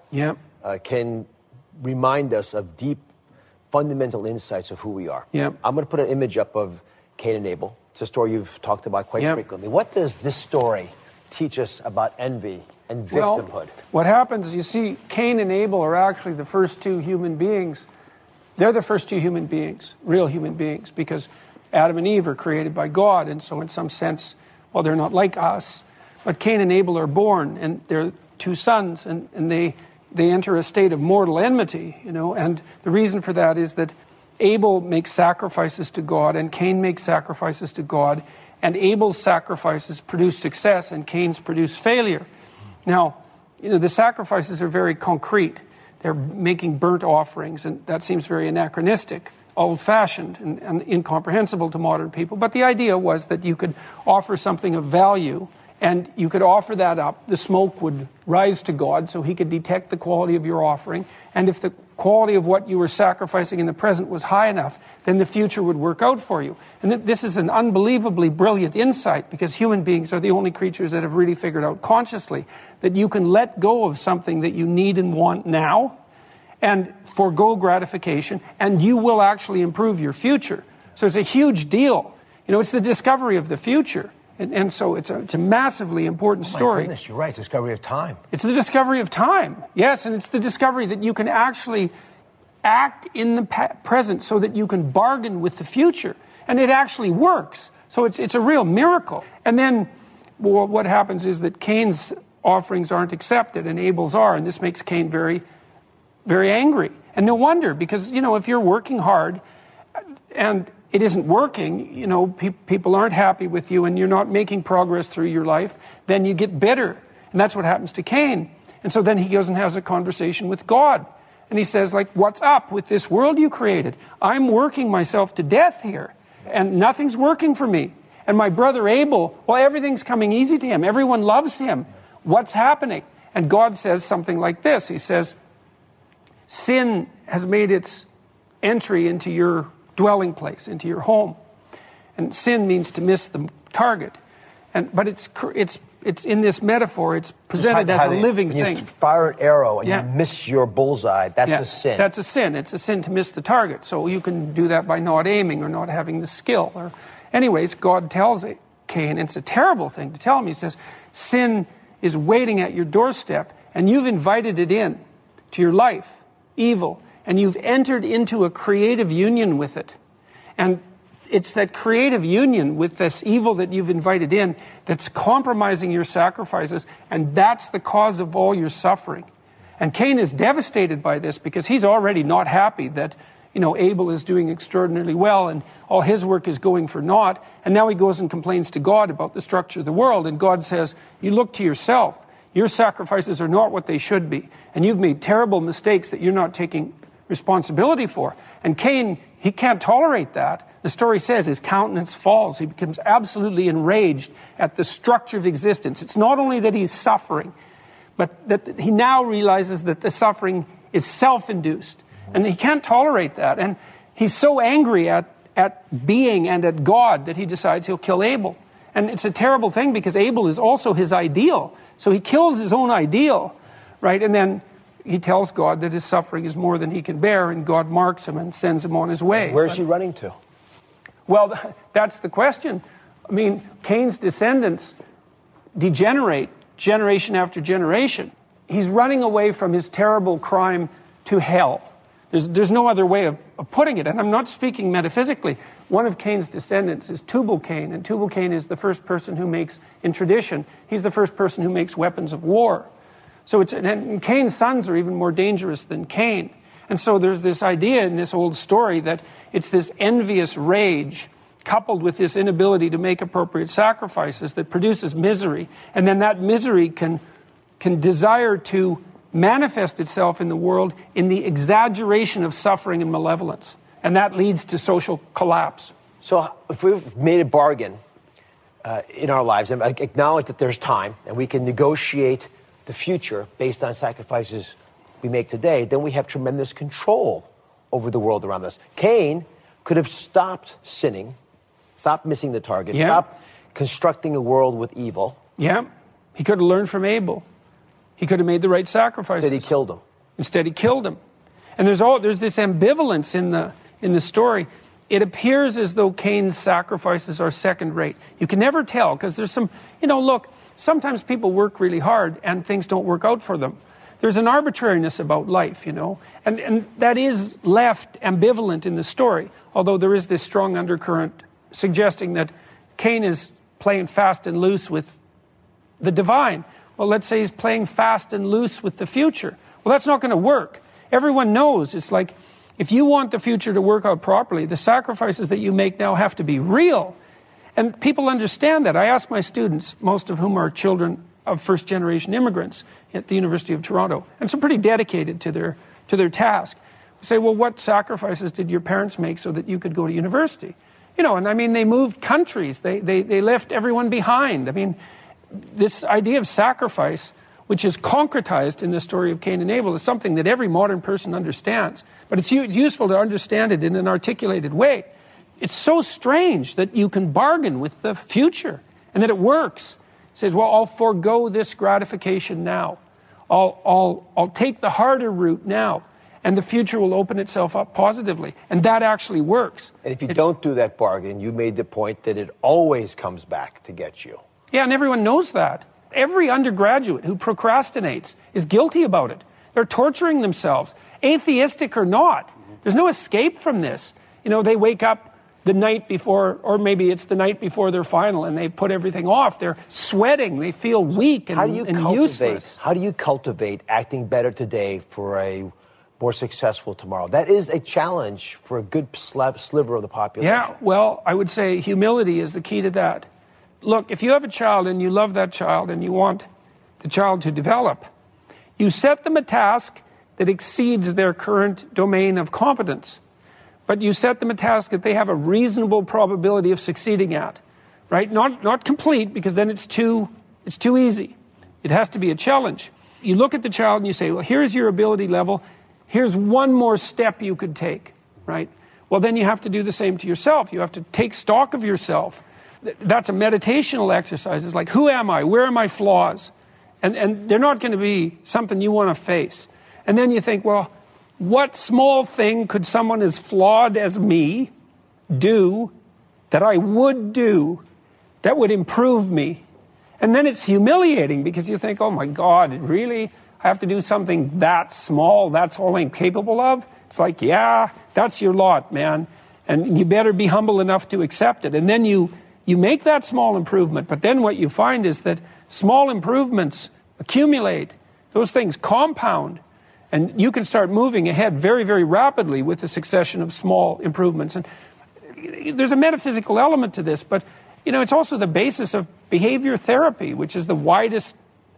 can remind us of deep, fundamental insights of who we are. I'm going to put an image up of Cain and Abel. It's a story you've talked about quite frequently. What does this story teach us about envy and victimhood? Well, what happens, you see, Cain and Abel are actually the first 2 human beings. They're the first 2 human beings, real human beings, because Adam and Eve are created by God, and so in some sense, well, they're not like us, but Cain and Abel are born, and they're 2 sons, and they enter a state of mortal enmity, and the reason for that is that Abel makes sacrifices to God, and Cain makes sacrifices to God, and Abel's sacrifices produce success, and Cain's produce failure. Now, the sacrifices are very concrete. They're making burnt offerings, and that seems very anachronistic, old-fashioned, and incomprehensible to modern people. But the idea was that you could offer something of value, and you could offer that up. The smoke would rise to God, so he could detect the quality of your offering. And if the quality of what you were sacrificing in the present was high enough, then the future would work out for you. And this is an unbelievably brilliant insight, because human beings are the only creatures that have really figured out consciously that you can let go of something that you need and want now and forego gratification, and you will actually improve your future. So it's a huge deal. It's the discovery of the future. And so it's a massively important story. My goodness, you're right. Discovery of time. It's the discovery of time. Yes, and it's the discovery that you can actually act in the present so that you can bargain with the future. And it actually works. So it's a real miracle. And then what happens is that Cain's offerings aren't accepted and Abel's are. And this makes Cain very, very angry. And no wonder, because, if you're working hard and it isn't working, people aren't happy with you and you're not making progress through your life, then you get bitter. And that's what happens to Cain. And so then he goes and has a conversation with God. And he says, what's up with this world you created? I'm working myself to death here, and nothing's working for me. And my brother Abel, everything's coming easy to him. Everyone loves him. What's happening? And God says something like this. He says, sin has made its entry into your dwelling place, into your home. And sin means to miss the target. But it's it's in this metaphor, it's presented as a living thing. You fire an arrow and you miss your bullseye, that's a sin. That's a sin. It's a sin to miss the target. So you can do that by not aiming or not having the skill. Anyways, God tells Cain, and it's a terrible thing to tell him. He says, sin is waiting at your doorstep, and you've invited it in to your life, evil, and you've entered into a creative union with it. And it's that creative union with this evil that you've invited in that's compromising your sacrifices, and that's the cause of all your suffering. And Cain is devastated by this because he's already not happy that, Abel is doing extraordinarily well and all his work is going for naught. And now he goes and complains to God about the structure of the world. And God says, you look to yourself. Your sacrifices are not what they should be. And you've made terrible mistakes that you're not taking responsibility for. And Cain, he can't tolerate that. The story says his countenance falls. He becomes absolutely enraged at the structure of existence. It's not only that he's suffering, but that he now realizes that the suffering is self-induced. And he can't tolerate that. And he's so angry at being and at God that he decides he'll kill Abel. And it's a terrible thing because Abel is also his ideal. So he kills his own ideal, right? And then he tells God that his suffering is more than he can bear, and God marks him and sends him on his way. Where's he running to? Well, that's the question. I mean, Cain's descendants degenerate generation after generation. He's running away from his terrible crime to hell. There's no other way of putting it, and I'm not speaking metaphysically. One of Cain's descendants is Tubal-Cain, and Tubal-Cain is the first person who makes, in tradition, he's the first person who makes weapons of war. So and Cain's sons are even more dangerous than Cain. And so there's this idea in this old story that it's this envious rage coupled with this inability to make appropriate sacrifices that produces misery. And then that misery can desire to manifest itself in the world in the exaggeration of suffering and malevolence. And that leads to social collapse. So if we've made a bargain in our lives and acknowledge that there's time and we can negotiate the future based on sacrifices we make today, then we have tremendous control over the world around us. Cain could have stopped sinning, stopped missing the target, stopped constructing a world with evil. Yeah, he could have learned from Abel. He could have made the right sacrifices. Instead, he killed him. Instead, he killed him. And there's this ambivalence in the story. It appears as though Cain's sacrifices are second rate. You can never tell because there's some, look, sometimes people work really hard and things don't work out for them. There's an arbitrariness about life, and that is left ambivalent in the story, although there is this strong undercurrent suggesting that Cain is playing fast and loose with the divine. Well, let's say he's playing fast and loose with the future. Well, that's not going to work. Everyone knows it's like if you want the future to work out properly, the sacrifices that you make now have to be real. And people understand that. I ask my students, most of whom are children of first-generation immigrants at the University of Toronto, and so pretty dedicated to their task. I say, well, what sacrifices did your parents make so that you could go to university? And I mean, they moved countries. They left everyone behind. I mean, this idea of sacrifice, which is concretized in the story of Cain and Abel, is something that every modern person understands. But it's useful to understand it in an articulated way. It's so strange that you can bargain with the future and that it works. It says, well, I'll forego this gratification now. I'll take the harder route now, and the future will open itself up positively. And that actually works. And if you don't do that bargain, you made the point that it always comes back to get you. Yeah, and everyone knows that. Every undergraduate who procrastinates is guilty about it. They're torturing themselves, atheistic or not. There's no escape from this. They wake up the night before, or maybe it's the night before their final, and they put everything off. They're sweating. They feel weak and useless. How do you cultivate acting better today for a more successful tomorrow? That is a challenge for a good sliver of the population. Yeah, well, I would say humility is the key to that. Look, if you have a child and you love that child and you want the child to develop, you set them a task that exceeds their current domain of competence. But you set them a task that they have a reasonable probability of succeeding at, right? Not complete, because then it's too easy. It has to be a challenge. You look at the child and you say, well, here's your ability level. Here's one more step you could take, right? Well, then you have to do the same to yourself. You have to take stock of yourself. that's a meditational exercise. It's like, who am I? Where are my flaws? And they're not going to be something you want to face. And then you think, well, what small thing could someone as flawed as me do that I would do that would improve me? And then it's humiliating because you think, oh my God, really? I have to do something that small? That's all I'm capable of? It's like, yeah, that's your lot, man. And you better be humble enough to accept it. And then you make that small improvement. But then what you find is that small improvements accumulate. Those things compound. And you can start moving ahead very, very rapidly with a succession of small improvements. And there's a metaphysical element to this, but it's also the basis of behavior therapy, which is the widest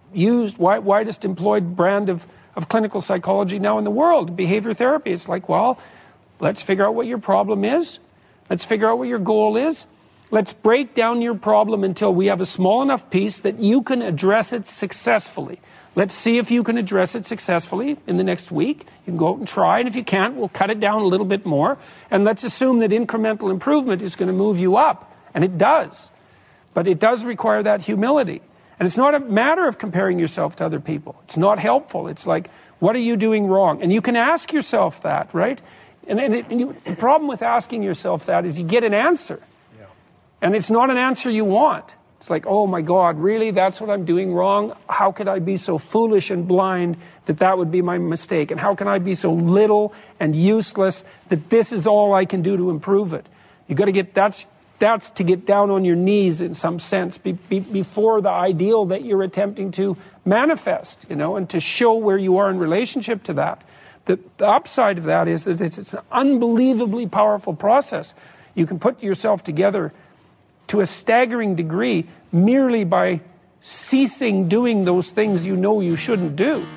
employed brand of clinical psychology now in the world. Behavior therapy. It's like, well, let's figure out what your problem is. Let's figure out what your goal is. Let's break down your problem until we have a small enough piece that you can address it successfully. Let's see if you can address it successfully in the next week. You can go out and try, and if you can't, we'll cut it down a little bit more. And let's assume that incremental improvement is going to move you up. And it does. But it does require that humility. And it's not a matter of comparing yourself to other people. It's not helpful. It's like, what are you doing wrong? And you can ask yourself that, right? And the problem with asking yourself that is you get an answer. Yeah. And it's not an answer you want. It's like, oh my God, really? That's what I'm doing wrong? How could I be so foolish and blind that would be my mistake? And how can I be so little and useless that this is all I can do to improve it? You got to get, that's to get down on your knees in some sense before the ideal that you're attempting to manifest, and to show where you are in relationship to that. The upside of that is that it's an unbelievably powerful process. You can put yourself together to a staggering degree merely by ceasing doing those things you know you shouldn't do.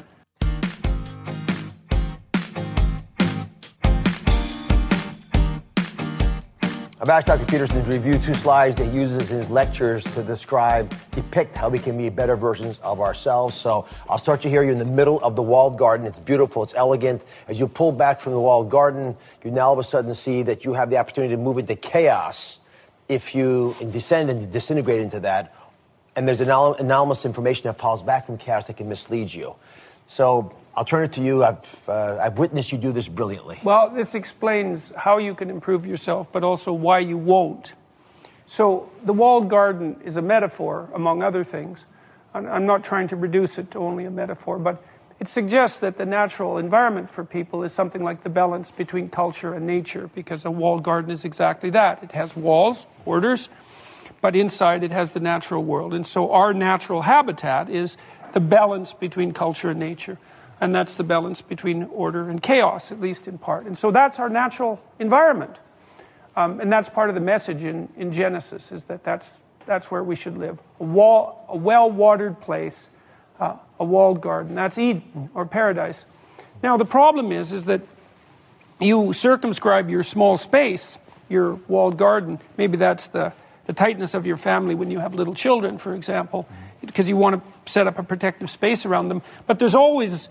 I've asked Dr. Peterson to review 2 slides that he uses in his lectures to depict how we can be better versions of ourselves. So I'll start you here. You're in the middle of the walled garden. It's beautiful. It's elegant. As you pull back from the walled garden, you now all of a sudden see that you have the opportunity to move into chaos if you descend and disintegrate into that. And there's anomalous information that falls back from chaos that can mislead you. So I'll turn it to you. I've witnessed you do this brilliantly. Well, this explains how you can improve yourself, but also why you won't. So the walled garden is a metaphor, among other things. I'm not trying to reduce it to only a metaphor, but it suggests that the natural environment for people is something like the balance between culture and nature, because a walled garden is exactly that. It has walls, borders, but inside it has the natural world. And so our natural habitat is the balance between culture and nature. And that's the balance between order and chaos, at least in part. And so that's our natural environment. And that's part of the message in Genesis, is that's where we should live. A well-watered place, a walled garden. That's Eden, or paradise. Now, the problem is that you circumscribe your small space, your walled garden. Maybe that's the tightness of your family when you have little children, for example, because you want to set up a protective space around them. But there's always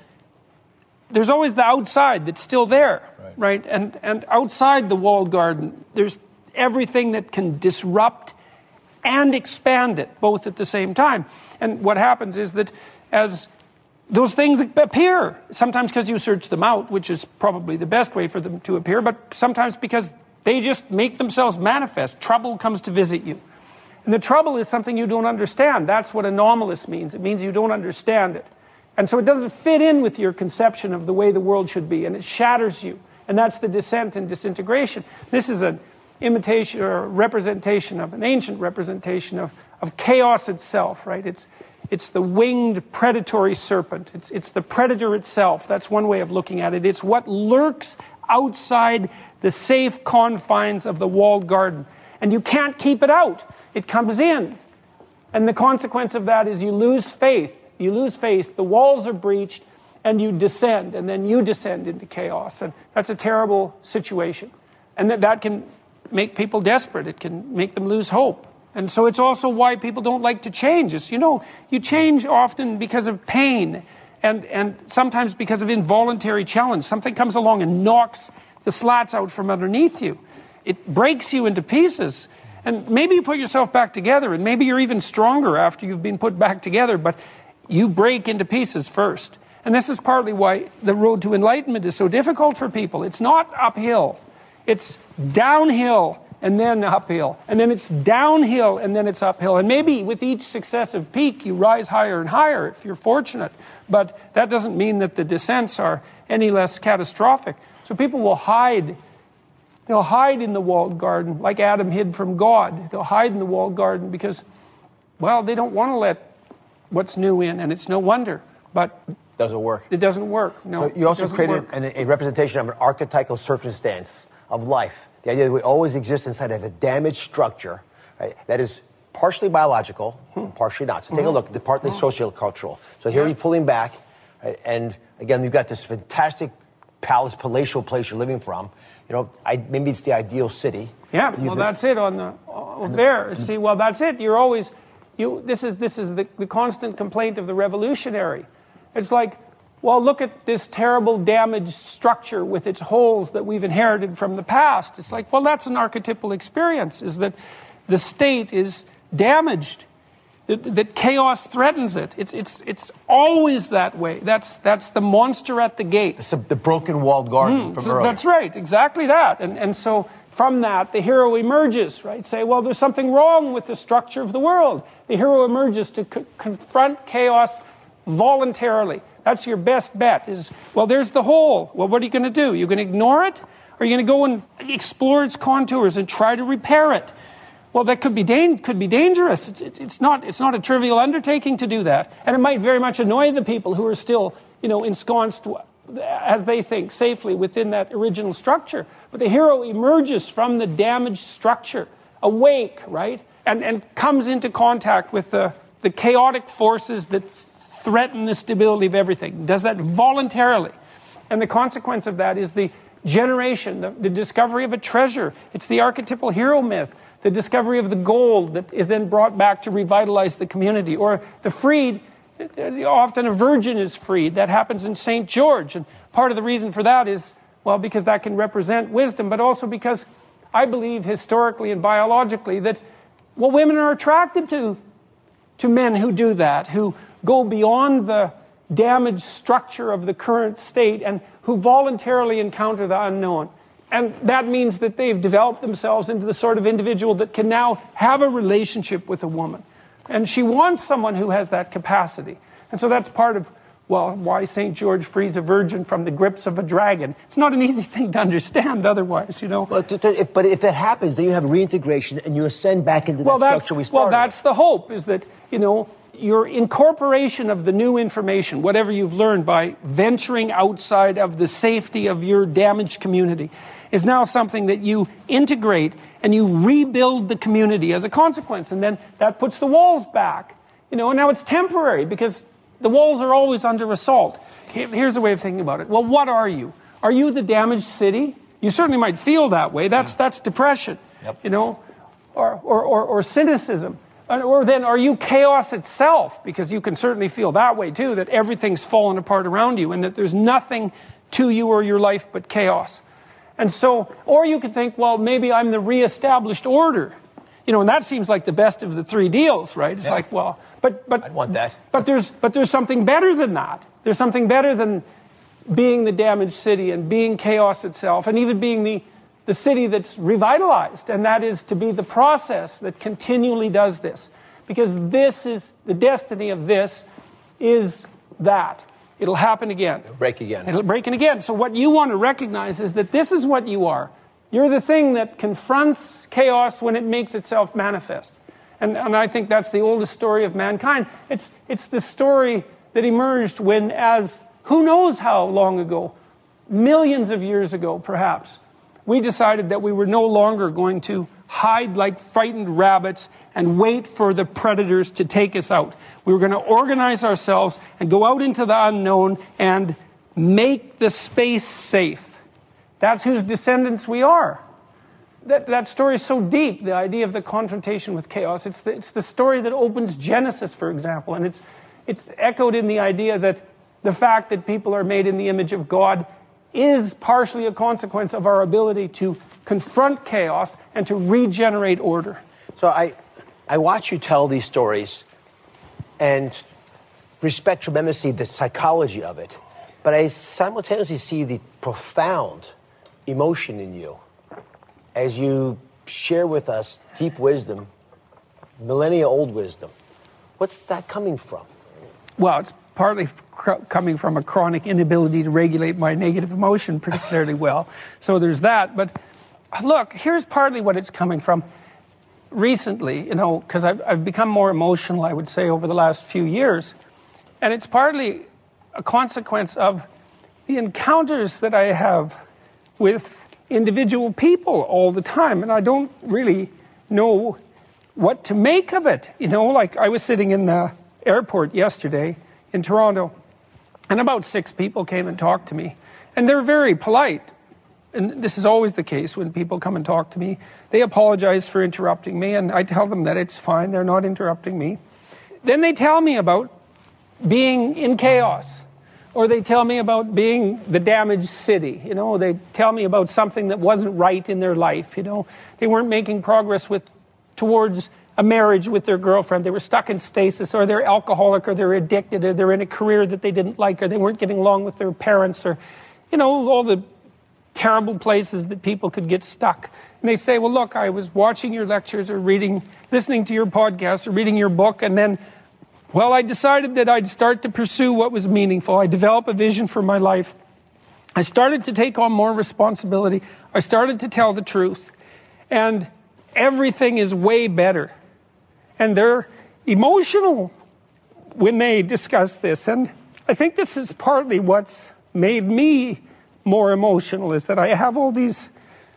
the outside that's still there, right? And outside the walled garden, there's everything that can disrupt and expand it, both at the same time. And what happens is that as those things appear, sometimes because you search them out, which is probably the best way for them to appear, but sometimes because they just make themselves manifest. Trouble comes to visit you. And the trouble is something you don't understand. That's what anomalous means. It means you don't understand it. And so it doesn't fit in with your conception of the way the world should be, and it shatters you. And that's the descent and disintegration. This is an imitation or a representation of an ancient representation of chaos itself, right? It's the winged predatory serpent. It's the predator itself. That's one way of looking at it. It's what lurks outside the safe confines of the walled garden. And you can't keep it out. It comes in. And the consequence of that is you lose faith. You lose faith, the walls are breached, and you descend, and then you descend into chaos. And that's a terrible situation. And that can make people desperate. It can make them lose hope. And so it's also why people don't like to change. It's, you change often because of pain, and sometimes because of involuntary challenge. Something comes along and knocks the slats out from underneath you. It breaks you into pieces. And maybe you put yourself back together, and maybe you're even stronger after you've been put back together, but you break into pieces first. And this is partly why the road to enlightenment is so difficult for people. It's not uphill. It's downhill and then uphill. And then it's downhill and then it's uphill. And maybe with each successive peak, you rise higher and higher if you're fortunate. But that doesn't mean that the descents are any less catastrophic. So people will hide. They'll hide in the walled garden like Adam hid from God. They'll hide in the walled garden because, well, they don't want to let what's new in. And it's no wonder. But doesn't work. It doesn't work. No. So you also created a representation of an archetypal circumstance of life. The idea that we always exist inside of a damaged structure, right, that is partially biological and partially not. So take a look at the partly sociocultural. So here you're pulling back, right, and again, you've got this fantastic palace, palatial place you're living from. You know, maybe it's the ideal city. Yeah, well, that's it on the there. See, well, that's it. You're always, this is the constant complaint of the revolutionary. It's like, well, look at this terrible damaged structure with its holes that we've inherited from the past. It's like, well, that's an archetypal experience, is that the state is damaged, that chaos threatens it. It's always that way. That's the monster at the gate. It's the broken walled garden from earlier. That's right, exactly that. And so from that, the hero emerges, right? Say, well, there's something wrong with the structure of the world. The hero emerges to confront chaos voluntarily. That's your best bet is, well, there's the hole. Well, what are you going to do? You're going to ignore it? Or are you going to go and explore its contours and try to repair it? Well, that could be dangerous. It's not a trivial undertaking to do that. And it might very much annoy the people who are still, ensconced, as they think, safely within that original structure. But the hero emerges from the damaged structure, awake, right? And comes into contact with the chaotic forces that threaten the stability of everything. Does that voluntarily. And the consequence of that is the generation, the discovery of a treasure. It's the archetypal hero myth, the discovery of the gold that is then brought back to revitalize the community. Or the freed, often a virgin is freed. That happens in St. George. And part of the reason for that is, well, because that can represent wisdom, but also because I believe historically and biologically that, well, women are attracted to men who do that, who go beyond the damaged structure of the current state and who voluntarily encounter the unknown. And that means that they've developed themselves into the sort of individual that can now have a relationship with a woman. And she wants someone who has that capacity. And so that's part of, well, why St. George frees a virgin from the grips of a dragon. It's not an easy thing to understand otherwise, But if that happens, then you have reintegration and you ascend back into that structure we started. Well, that's the hope, is that, your incorporation of the new information, whatever you've learned by venturing outside of the safety of your damaged community, is now something that you integrate and you rebuild the community as a consequence. And then that puts the walls back. And now it's temporary because the walls are always under assault. Here's a way of thinking about it. Well, what are you? Are you the damaged city? You certainly might feel that way. That's depression, or cynicism. Or then are you chaos itself? Because you can certainly feel that way too, that everything's fallen apart around you and that there's nothing to you or your life but chaos. And so, or you could think, well, maybe I'm the reestablished order. And that seems like the best of the three deals, right? It's like, well, but I'd want that. But there's something better than that. There's something better than being the damaged city and being chaos itself and even being the city that's revitalized, and that is to be the process that continually does this. Because this is, the destiny of this is that. It'll happen again. It'll break again. It'll break again. So what you want to recognize is that this is what you are. You're the thing that confronts chaos when it makes itself manifest. And I think that's the oldest story of mankind. It's the story that emerged when, as who knows how long ago, millions of years ago perhaps, we decided that we were no longer going to hide like frightened rabbits and wait for the predators to take us out. We were going to organize ourselves and go out into the unknown and make the space safe. That's whose descendants we are. That story is so deep, the idea of the confrontation with chaos. It's the story that opens Genesis, for example, and it's echoed in the idea that the fact that people are made in the image of God is partially a consequence of our ability to confront chaos and to regenerate order. So I watch you tell these stories and respect tremendously the psychology of it, but I simultaneously see the profound emotion in you as you share with us deep wisdom, millennia-old wisdom. What's that coming from? Well, it's partly coming from a chronic inability to regulate my negative emotion particularly well. So there's that. But look, here's partly what it's coming from. Recently, because I've become more emotional, I would say, over the last few years. And it's partly a consequence of the encounters that I have with individual people all the time. And I don't really know what to make of it. Like I was sitting in the airport yesterday in Toronto, and about 6 people came and talked to me. And they're very polite. And this is always the case when people come and talk to me. They apologize for interrupting me, and I tell them that it's fine, they're not interrupting me. Then they tell me about being in chaos, or they tell me about being the damaged city. They tell me about something that wasn't right in their life. They weren't making progress towards a marriage with their girlfriend. They were stuck in stasis, or they're alcoholic, or they're addicted, or they're in a career that they didn't like, or they weren't getting along with their parents, or, all the terrible places that people could get stuck. And they say, well, look, I was watching your lectures or listening to your podcast or reading your book, and then, well, I decided that I'd start to pursue what was meaningful. I developed a vision for my life. I started to take on more responsibility. I started to tell the truth. And everything is way better. And they're emotional when they discuss this. And I think this is partly what's made me more emotional, is that I have all these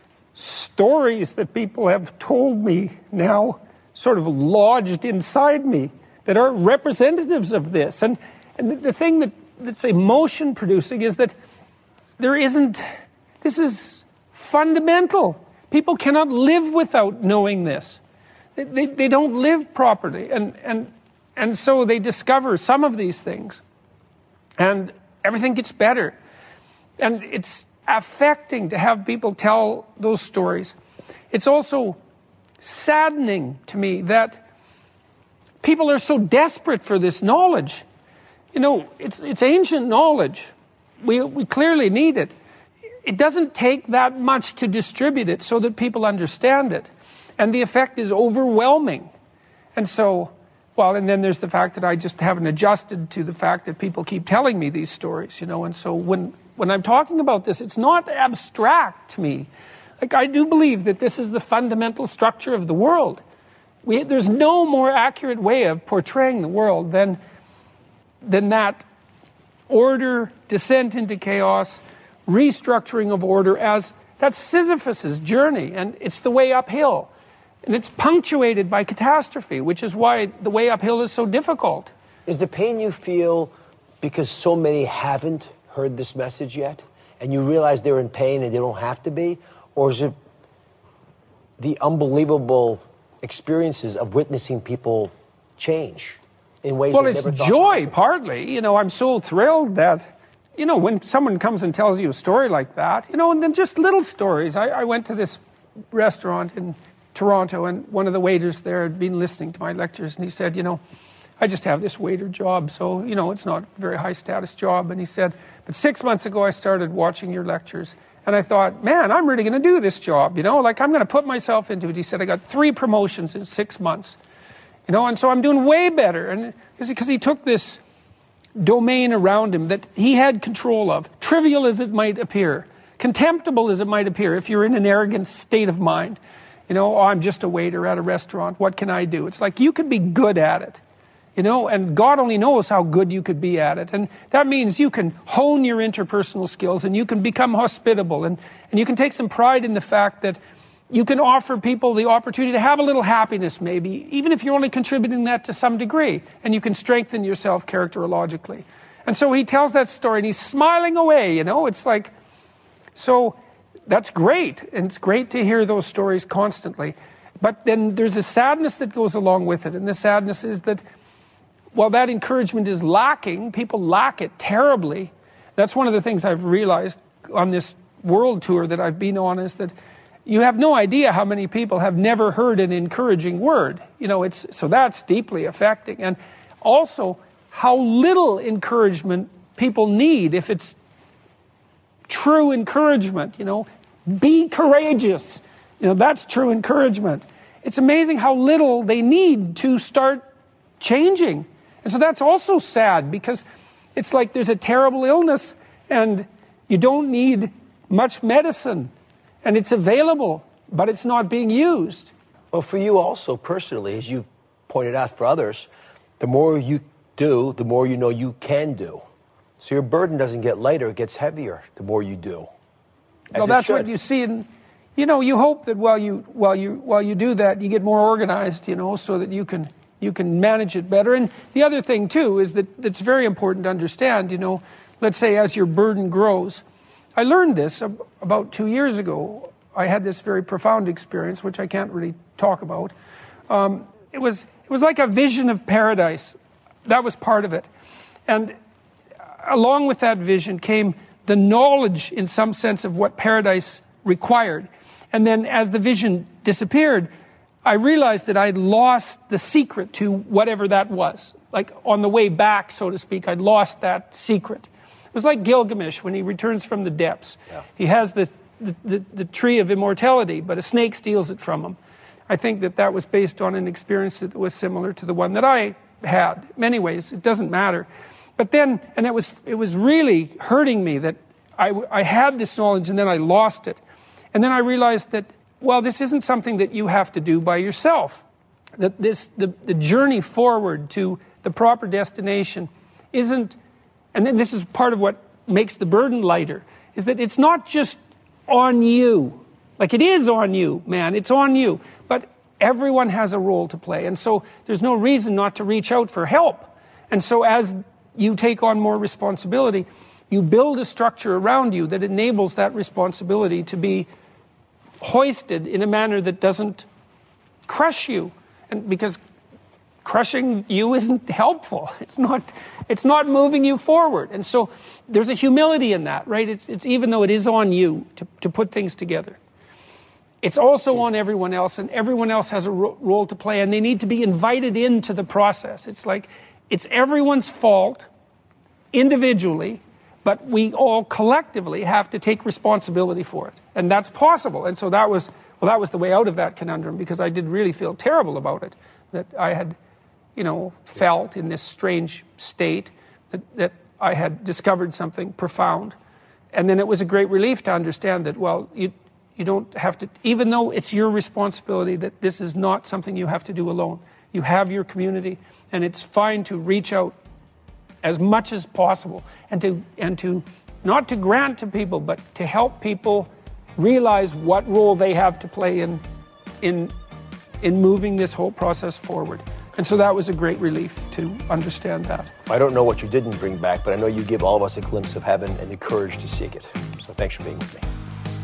stories that people have told me now sort of lodged inside me that are representatives of this. And the thing that's emotion producing is that this is fundamental. People cannot live without knowing this. They don't live properly. And so they discover some of these things. And everything gets better. And it's affecting to have people tell those stories. It's also saddening to me that people are so desperate for this knowledge. It's ancient knowledge. We clearly need it. It doesn't take that much to distribute it so that people understand it. And the effect is overwhelming. And so, and then there's the fact that I just haven't adjusted to the fact that people keep telling me these stories, And so when I'm talking about this, it's not abstract to me. Like, I do believe that this is the fundamental structure of the world. There's no more accurate way of portraying the world than that order, descent into chaos, restructuring of order that's Sisyphus's journey, and it's the way uphill. And it's punctuated by catastrophe, which is why the way uphill is so difficult. Is the pain you feel because so many haven't heard this message yet, and you realize they're in pain and they don't have to be? Or is it the unbelievable experiences of witnessing people change in ways they never thought possible? Well, it's joy, partly. I'm so thrilled that, when someone comes and tells you a story like that, and then just little stories. I went to this restaurant in Toronto, and one of the waiters there had been listening to my lectures, and he said, I just have this waiter job, so, it's not a very high status job. And he said, but 6 months ago I started watching your lectures, and I thought, man, I'm really going to do this job, I'm going to put myself into it. He said, I got 3 promotions in 6 months, and so I'm doing way better. And because he took this domain around him that he had control of, trivial as it might appear, contemptible as it might appear if you're in an arrogant state of mind. I'm just a waiter at a restaurant. What can I do? It's like you could be good at it, and God only knows how good you could be at it. And that means you can hone your interpersonal skills, and you can become hospitable, and you can take some pride in the fact that you can offer people the opportunity to have a little happiness, maybe, even if you're only contributing that to some degree, and you can strengthen yourself characterologically. And so he tells that story, and he's smiling away, It's like, so that's great, and it's great to hear those stories constantly. But then there's a sadness that goes along with it, and the sadness is that while that encouragement is lacking, people lack it terribly. That's one of the things I've realized on this world tour that I've been on, is that you have no idea how many people have never heard an encouraging word. So that's deeply affecting. And also how little encouragement people need if it's true encouragement. Be courageous. That's true encouragement. It's amazing how little they need to start changing. And so that's also sad, because it's like there's a terrible illness and you don't need much medicine and it's available, but it's not being used. Well, for you also personally, as you pointed out for others, the more you do, the more you know you can do. So your burden doesn't get lighter, it gets heavier the more you do. Well, that's what you see in, you hope that while you do that, you get more organized, so that you can manage it better. And the other thing too is that it's very important to understand, let's say as your burden grows. I learned this about 2 years ago. I had this very profound experience, which I can't really talk about. It was like a vision of paradise. That was part of it. And along with that vision came the knowledge, in some sense, of what paradise required. And then as the vision disappeared, I realized that I'd lost the secret to whatever that was. Like on the way back, so to speak, I'd lost that secret. It was like Gilgamesh when he returns from the depths. Yeah. He has the tree of immortality, but a snake steals it from him. I think that was based on an experience that was similar to the one that I had. In many ways, it doesn't matter. But then, and it was really hurting me that I had this knowledge and then I lost it. And then I realized that, well, this isn't something that you have to do by yourself. That the journey forward to the proper destination isn't, and then this is part of what makes the burden lighter, is that it's not just on you. Like, it is on you, man, it's on you. But everyone has a role to play. And so there's no reason not to reach out for help. And so as you take on more responsibility, you build a structure around you that enables that responsibility to be hoisted in a manner that doesn't crush you. And because crushing you isn't helpful. It's not moving you forward. And so there's a humility in that, right? It's even though it is on you to put things together, it's also on everyone else, and everyone else has a role to play, and they need to be invited into the process. It's like it's everyone's fault individually, but we all collectively have to take responsibility for it. And that's possible. And so that was the way out of that conundrum, because I did really feel terrible about it, that I had, felt in this strange state that I had discovered something profound. And then it was a great relief to understand that, well, you don't have to, even though it's your responsibility, that this is not something you have to do alone. You have your community, and it's fine to reach out as much as possible and to not to grant to people, but to help people realize what role they have to play in moving this whole process forward. And so that was a great relief to understand that. I don't know what you didn't bring back, but I know you give all of us a glimpse of heaven and the courage to seek it. So thanks for being with me.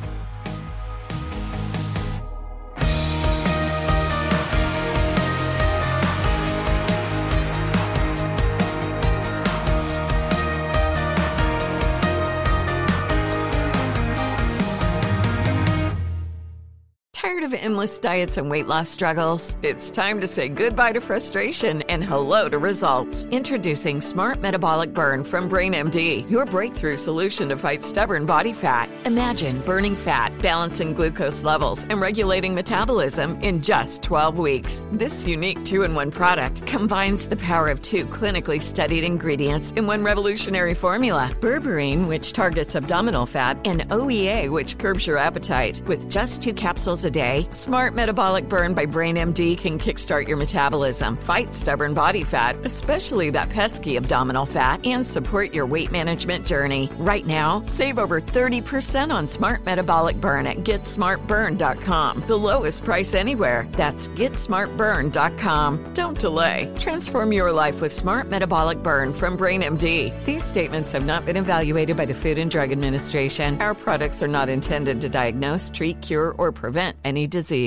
Tired of endless diets and weight loss struggles? It's time to say goodbye to frustration and hello to results. Introducing Smart Metabolic Burn from BrainMD, your breakthrough solution to fight stubborn body fat. Imagine burning fat, balancing glucose levels, and regulating metabolism in just 12 weeks. This unique 2-in-1 product combines the power of 2 clinically studied ingredients in one revolutionary formula. Berberine, which targets abdominal fat, and OEA, which curbs your appetite. With just 2 capsules a day, Smart Metabolic Burn by BrainMD can kickstart your metabolism, fight stubborn body fat, especially that pesky abdominal fat, and support your weight management journey. Right now, save over 30% on Smart Metabolic Burn at GetSmartBurn.com. The lowest price anywhere. That's GetSmartBurn.com. Don't delay. Transform your life with Smart Metabolic Burn from BrainMD. These statements have not been evaluated by the Food and Drug Administration. Our products are not intended to diagnose, treat, cure, or prevent any disease.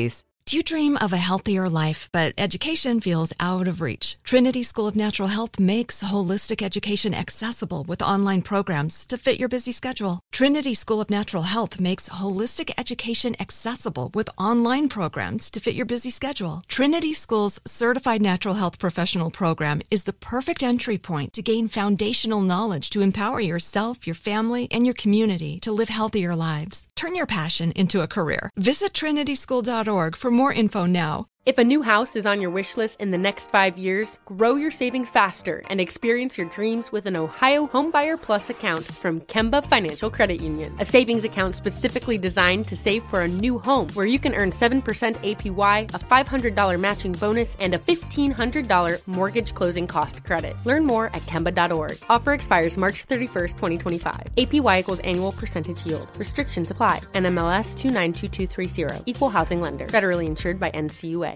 Do you dream of a healthier life, but education feels out of reach? Trinity School of Natural Health makes holistic education accessible with online programs to fit your busy schedule. Trinity School of Natural Health makes holistic education accessible with online programs to fit your busy schedule. Trinity School's Certified Natural Health Professional Program is the perfect entry point to gain foundational knowledge to empower yourself, your family, and your community to live healthier lives. Turn your passion into a career. Visit trinityschool.org for more info now. If a new house is on your wish list in the next 5 years, grow your savings faster and experience your dreams with an Ohio Homebuyer Plus account from Kemba Financial Credit Union. A savings account specifically designed to save for a new home where you can earn 7% APY, a $500 matching bonus, and a $1,500 mortgage closing cost credit. Learn more at Kemba.org. Offer expires March 31st, 2025. APY equals annual percentage yield. Restrictions apply. NMLS 292230. Equal housing lender. Federally insured by NCUA.